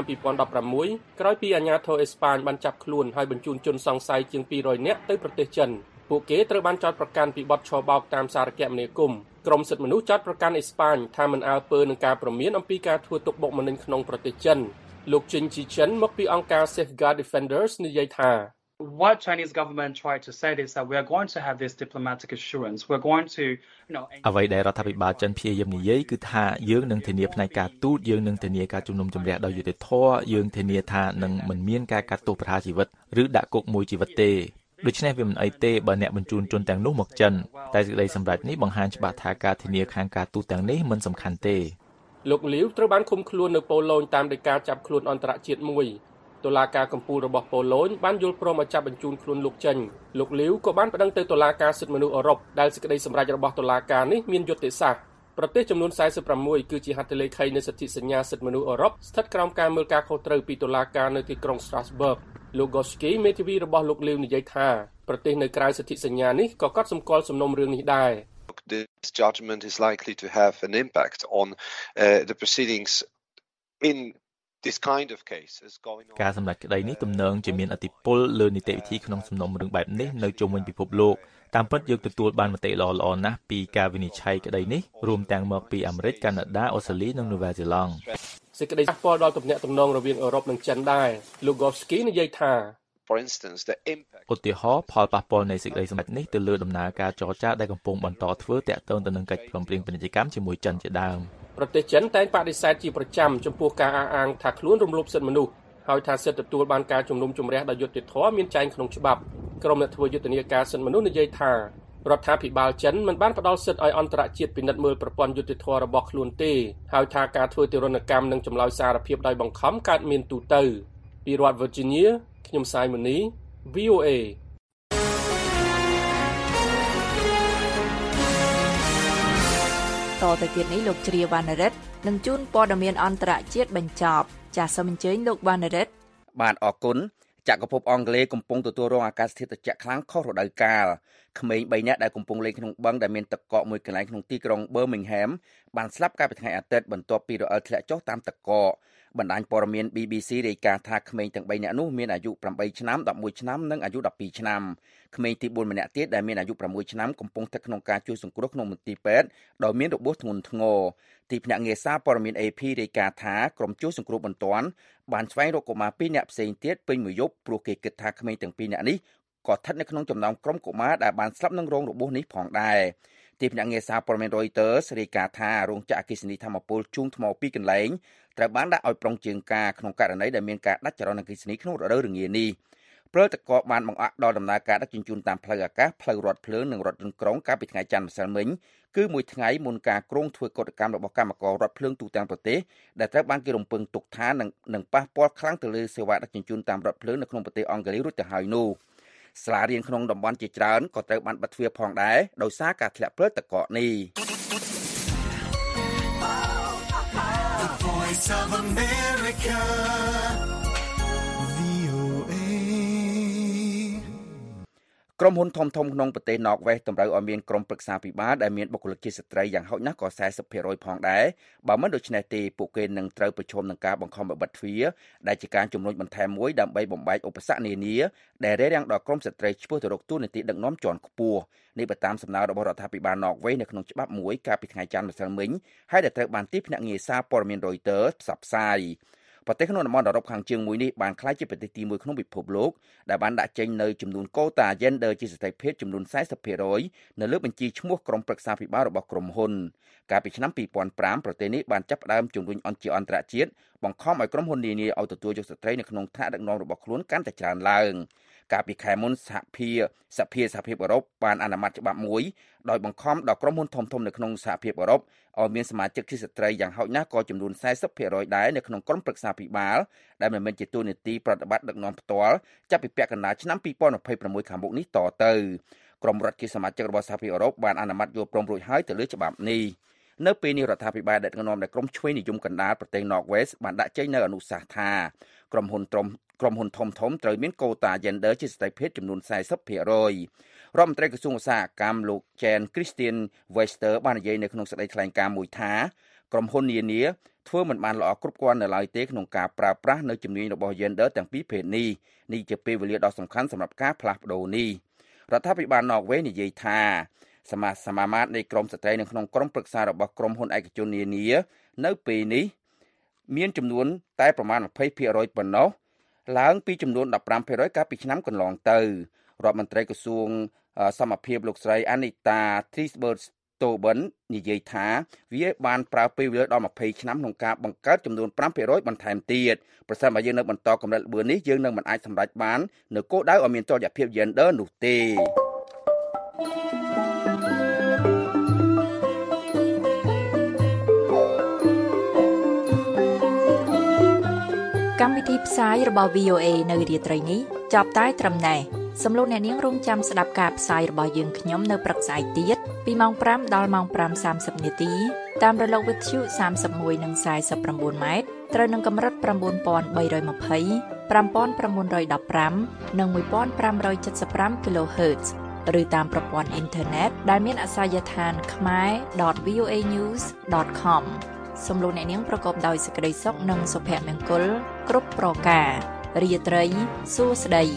2016ក្រោយពីអាជ្ញាធរអេស្ប៉ាញបានចាប់ខ្លួនហើយបញ្ជូនជនសង្ស័យជាង200នាក់ទៅប្រទេសចិនពួកគេត្រូវបានចោទប្រកាន់ពីបទឆបោកតាមសារគមនាគមន៍ក្រុមសិទ្ធិមនុស្សចោទប្រកាន់អេស្ប៉ាញថាមិនអើពើនឹងការព្រមានអំពីការធ្វើទុកបុកម្នេញក្នុងប្រទេសចិនលោក Jin Chi-chen មកពីអង្គការ Safeguard Defenders និយាយថា What Chinese government tried to say is that we are going to have this diplomatic assurance. We're going to, you know អ្វីដែលរដ្ឋាភិបាលចិនព្យាយាមនិយាយគឺថាយើងនឹងធានាផ្នែកការទូតយើងនឹងធានាការជំនុំជម្រះដោយយុត្តិធម៌យើងធានាថានឹងមិនមានការកាត់ទោសប្រហារជីវិតឬដាក់គុកមួយជីវិតទេដូច្នេះវាមិនអីទេបើអ្នកបញ្ជូនជនទាំងនោះមកចិនតែសេចក្តីសម្រេចនេះបង្ហាញច្បាស់ថាការធានាខាងការទូតទាំងនេះមិនសំខាន់ទេលោក Liu ត្រូវបានឃុំខ្លួននៅប៉ូឡូញតាមដីកាចាប់ខ្លួនអន្តរជាតិមួយតុលាការកំពូលរបស់ប៉ូឡូញបានយល់ព្រមឲ្យចាប់បញ្ជូនខ្លួនលោកចេញលោក Liu ក៏បានប្តឹងទៅតុលាការសិទ្ធិមនុស្សអឺរ៉ុបដែលសេចក្តីសម្រេចរបស់តុលាការនេះមានយុត្តិសាស្ត្រប្រទេសចំនួន46គឺជាហត្ថលេខីនៃសន្ធិសញ្ញាសិទ្ធិមនុស្សអឺរ៉ុបស្ថិតក្រោមការមើលការខុសត្រូវពីតុលាការនៅទីក្រុង Strasbourg លោក Gorski មេធាវីរបស់លោក Liu និយាយថាប្រទេសនៅក្រៅសន្ធិសញ្ញានេះក៏កត់សម្គាល់សំណុំរឿងនេះដែរ This judgment is likely to have an impact on the proceedings in this kind of cases going on ការសម្រេចក្តីនេះទំនងជាមានឥទ្ធិពលលើនីតិវិធីក្នុងសំណុំរឿងបែបនេះនៅជុំវិញពិភពលោកតាមពិតយើងទទួលបានមតិល្អៗណាស់ពីការវិនិច្ឆ័យក្តីនេះរួមទាំងមកពីអាមេរិកកាណាដាអូស្ត្រាលីនិងនូវែលសេឡង់សេចក្តីប៉ះពាល់ដល់ទំនាក់ទំនងរវាងអឺរ៉ុបនិងចិនដែរលោក Gorski និយាយថា For instance the impact ឧទាហរណ៍ផលប៉ះពាល់នៃសេចក្តីសម្រេចនេះទៅលើដំណើរការចរចាដែលកំពុងបន្តធ្វើទាក់ទងទៅនឹងកិច្ចព្រមព្រៀងពាណិជ្ជកម្មជាមួយចិនជាដើមប្រទេសចិនតែងបដិសេធជាប្រចាំចំពោះការអះអាងថាខ្លួនរំលោភសិទ្ធិមនុស្សហើយថាសិទ្ធិទទួលបានការជំនុំជម្រះដោយយុត្តិធម៌មានចែងក្នុងច្បាប់ក្រមអ្នកធ្វើយុទ្ធនាការសិទ្ធិមនុស្សនិយាយថារដ្ឋាភិបាលចិនមិនបានផ្ដល់សិទ្ធិឲ្យអន្តរជាតិពិនិត្យមើលប្រព័ន្ធយុត្តិធម៌របស់ខ្លួនទេហើយថាការធ្វើទារុណកម្មនិងចម្លើយសារភាពដោយបង្ខំកើតមានទូទៅពីរដ្ឋ Virginia ខ្ញុំសាយមូនី VOA តទៅទៀតនេះលោកជ្រាវវណ្ណរិទ្ធនឹងជូនព័ត៌មានអន្តរជាតិបញ្ចប់ចាសសូមអញ្ជើញលោកវណ្ណរិទ្ធបាទអរគុណចក្រភពអង់គ្លេសកំពុងទទួលរងអាកាសធាតុត្រជាក់ខ្លាំងខុសរដូវកាលក្មេង3នាក់ដែលកំពុងលេងក្នុងបឹងដែលមានទឹកកកមួយកន្លែងក្នុងទីក្រុង Birmingham បានស្លាប់កាលពីថ្ងៃអាទិត្យបន្ទាប់ពីរអិលធ្លាក់ចុះតាមទឹកកកបណ្ដាញព័ត៌មាន BBC រាយការណ៍ថាក្មេងទាំង3នាក់នោះមានអាយុ8ឆ្នាំ11ឆ្នាំនិងអាយុ12ឆ្នាំក្មេងទី4ម្នាក់ទៀតដែលមានអាយុ6ឆ្នាំកំពុងស្ថិតក្នុងការជួយសង្គ្រោះក្នុងមន្ទីរពេទ្យដោយមានរបួសធ្ងន់ធ្ងរទីភ្នាក់ងារសារព័ត៌មាន AP រាយការណ៍ថាក្រុមជួយសង្គ្រោះបន្ទាន់បានស្វែងរកកុមារ2នាក់ផ្សេងទៀតពេញមួយយប់ព្រោះគេគិតថាក្មេងទាំង2នាក់នេះក៏ស្ថិតនៅក្នុងចំណោមក្រុមកុមារដែលបានស្លាប់នឹងរងរបួសនេះផងដែរទីភ្នាក់ងារសារព័ត៌មាន Reuters រាយការណ៍ថារោងចក្រអគ្គិសនីថាមពលជូងថ្ម2កន្លែងត្រូវបានដាក់ឲ្យប្រុងជើងការក្នុងករណីដែលមានការដាច់ចរន្តអគ្គិសនីក្នុងរដូវរងានេះព្រឹត្តិការណ៍បានបង្អាក់ដល់ដំណើរការដឹកជញ្ជូនតាមផ្លូវអាកាសផ្លូវរថភ្លើងនិងរថយន្តក្រុងកាលពីថ្ងៃច័ន្ទម្សិលមិញគឺមួយថ្ងៃមុនការគ្រោងធ្វើកតកម្មរបស់កម្មកររថភ្លើងទូទាំងប្រទេសដែលត្រូវបានគេរំពឹងទុកថានឹងប៉ះពាល់ខ្លាំងទៅលើសេវាដឹកជញ្ជូនតាមរថភ្លើងនៅក្នុងប្រទេសអង់គ្លេសរួចទៅហើយនោះសាលារៀនក្នុងតំបន់ជាច្រើនក៏ត្រូវបានបិទទ្វារផងដែរដោយសារការធ្លាក់ព្រឹត្តិការណ៍នេះក្រុមហ៊ុនធំៗក្នុងប្រទេសណ័រវេសតម្រូវឲ្យមានក្រុមប្រឹក្សាពិបាលដែលមានបុគ្គលិកជាស្ត្រីយ៉ាងហោចណាស់ក៏ 40% ផងដែរបើមិនដូច្នេះទេពួកគេនឹងត្រូវប្រឈមនឹងការបង្ខំឲ្យបិទទ្វារដែលជាការជំរុញបន្ថែមមួយដើម្បីបំបែកឧបសគ្គនានាដែលរារាំងដល់ក្រុមស្ត្រីឆ្ពោះទៅរកតួនាទីដឹកនាំជាន់ខ្ពស់នេះបើតាមសំណើរបស់រដ្ឋាភិបាលណ័រវេសនៅក្នុងច្បាប់មួយកាលពីថ្ងៃច័ន្ទម្សិលមិញហើយដែលត្រូវបានទីភ្នាក់ងារសារព័ត៌មាន Reuters ផ្សព្វផ្សាយប្រទេសក្នុងតំបន់អឺរ៉ុបខាងជើងមួយនេះបានក្លាយជាប្រទេសទី1ក្នុងពិភពលោកដែលបានដាក់ចេញនៅចំនួនកូតា gender ជាស្ត្រីភេទចំនួន 40% នៅលើបញ្ជីឈ្មោះក្រុមប្រឹក្សាពិបាលរបស់ក្រុមហ៊ុនកាលពីឆ្នាំ2005ប្រទេសនេះបានចាប់ផ្ដើមជំរុញអន្តរជាតិបង្ខំឲ្យក្រុមហ៊ុននានាឲ្យទទួលយកស្ត្រីនៅក្នុងថ្នាក់ដឹកនាំរបស់ខ្លួនកាន់តែច្រើនឡើងកាលពីខែមុនសហភាពអឺរ៉ុបបានអនុម័តច្បាប់មួយដោយបង្ខំដល់ក្រុមហ៊ុនធំៗនៅក្នុងសហភាពអឺរ៉ុបឲ្យមានសមាជិកជាស្ត្រីយ៉ាងហោចណាស់ក៏ចំនួន 40% ដែរនៅក្នុងក្រុមប្រឹក្សាពិបាលដែលមិនមែនជាតួនាទីប្រតិបត្តិដឹកនាំផ្ទាល់ចាប់ពីពាក់កណ្ដាលឆ្នាំ2026ខាងមុខនេះតទៅក្រុមរដ្ឋជាសមាជិករបស់សហភាពអឺរ៉ុបបានអនុម័តយល់ព្រមរួចហើយទៅលើច្បាប់នេះនៅពេលនេះរដ្ឋាភិបាលដឹកនាំដោយក្រុមឆ្វេងនិយមកណ្ដាលប្រទេស North West បានដាក់ចេញនៅអនុសាសន៍ថាក្រុមហ៊ុនធំត្រូវមានកូតា gender ជាស្ត្រីភេទចំនួន 40% រដ្ឋមន្ត្រីក្រសួងឧស្សាហកម្មលោក Jen Christine Wester បាននិយាយនៅក្នុងសេចក្តីថ្លែងការណ៍មួយថាក្រុមហ៊ុននានាធ្វើមិនបានល្អគ្រប់គ្រាន់នៅឡើយទេក្នុងការប្រើប្រាស់នៅជំនាញរបស់ gender ទាំងពីរភេទនេះជាពេលវេលាដ៏សំខាន់សម្រាប់ការផ្លាស់ប្ដូរនេះរដ្ឋាភិបាល Norway និយាយថាសមាមាត្រនៃក្រុមស្ត្រីនៅក្នុងក្រុមប្រឹក្សារបស់ក្រុមហ៊ុនឯកជននានានៅពេលនេះមានចំនួនតែប្រមាណ 20% ប៉ុណ្ណោះឡើងពីចំនួន 15% កាលពីឆ្នាំកន្លងទៅរដ្ឋមន្ត្រីក្រសួងសមភាពលោកស្រី Anita Trisberg-Tobin និយាយថាវាបានប្រើពេលវេលាដល់20ឆ្នាំក្នុងការបង្កើតចំនួន 5% បន្ថែមទៀតប្រសិនបើយើងនៅបន្តកម្រិតល្បឿននេះយើងនឹងមិនអាចសម្រេចបាននៅគោលដៅឲ្យមានតុល្យភាព gender នោះទេកម្មវិធីផ្សាយរបស់ VOA នៅរាត្រីនេះចប់តែត្រឹមនេះសំឡេងអ្នកនាងរងចាំស្ដាប់ការផ្សាយរបស់យើងខ្ញុំនៅព្រឹកស្អែកទៀតពីម៉ោង5ដល់ម៉ោង 5:30 នាទីតាមរលកវិទ្យុ 31 និង 49 ម៉ែត្រត្រូវនឹងកម្រិត 9320 5915 និង 1575 kHz ឬតាមប្រព័ន្ធអ៊ីនធឺណិតដែលមានអាសយដ្ឋាន khmer.voanews.com សំឡេងអ្នកនាងប្រកបដោយសេចក្តីសុខនិងសុភមង្គលគ្រប់ប្រការរាត្រីសួស្តី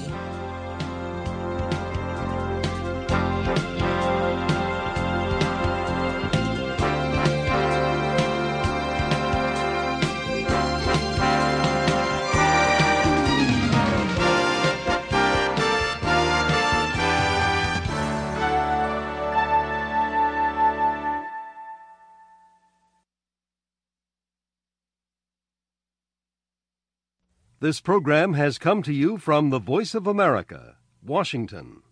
This program has come to you from the Voice of America, Washington.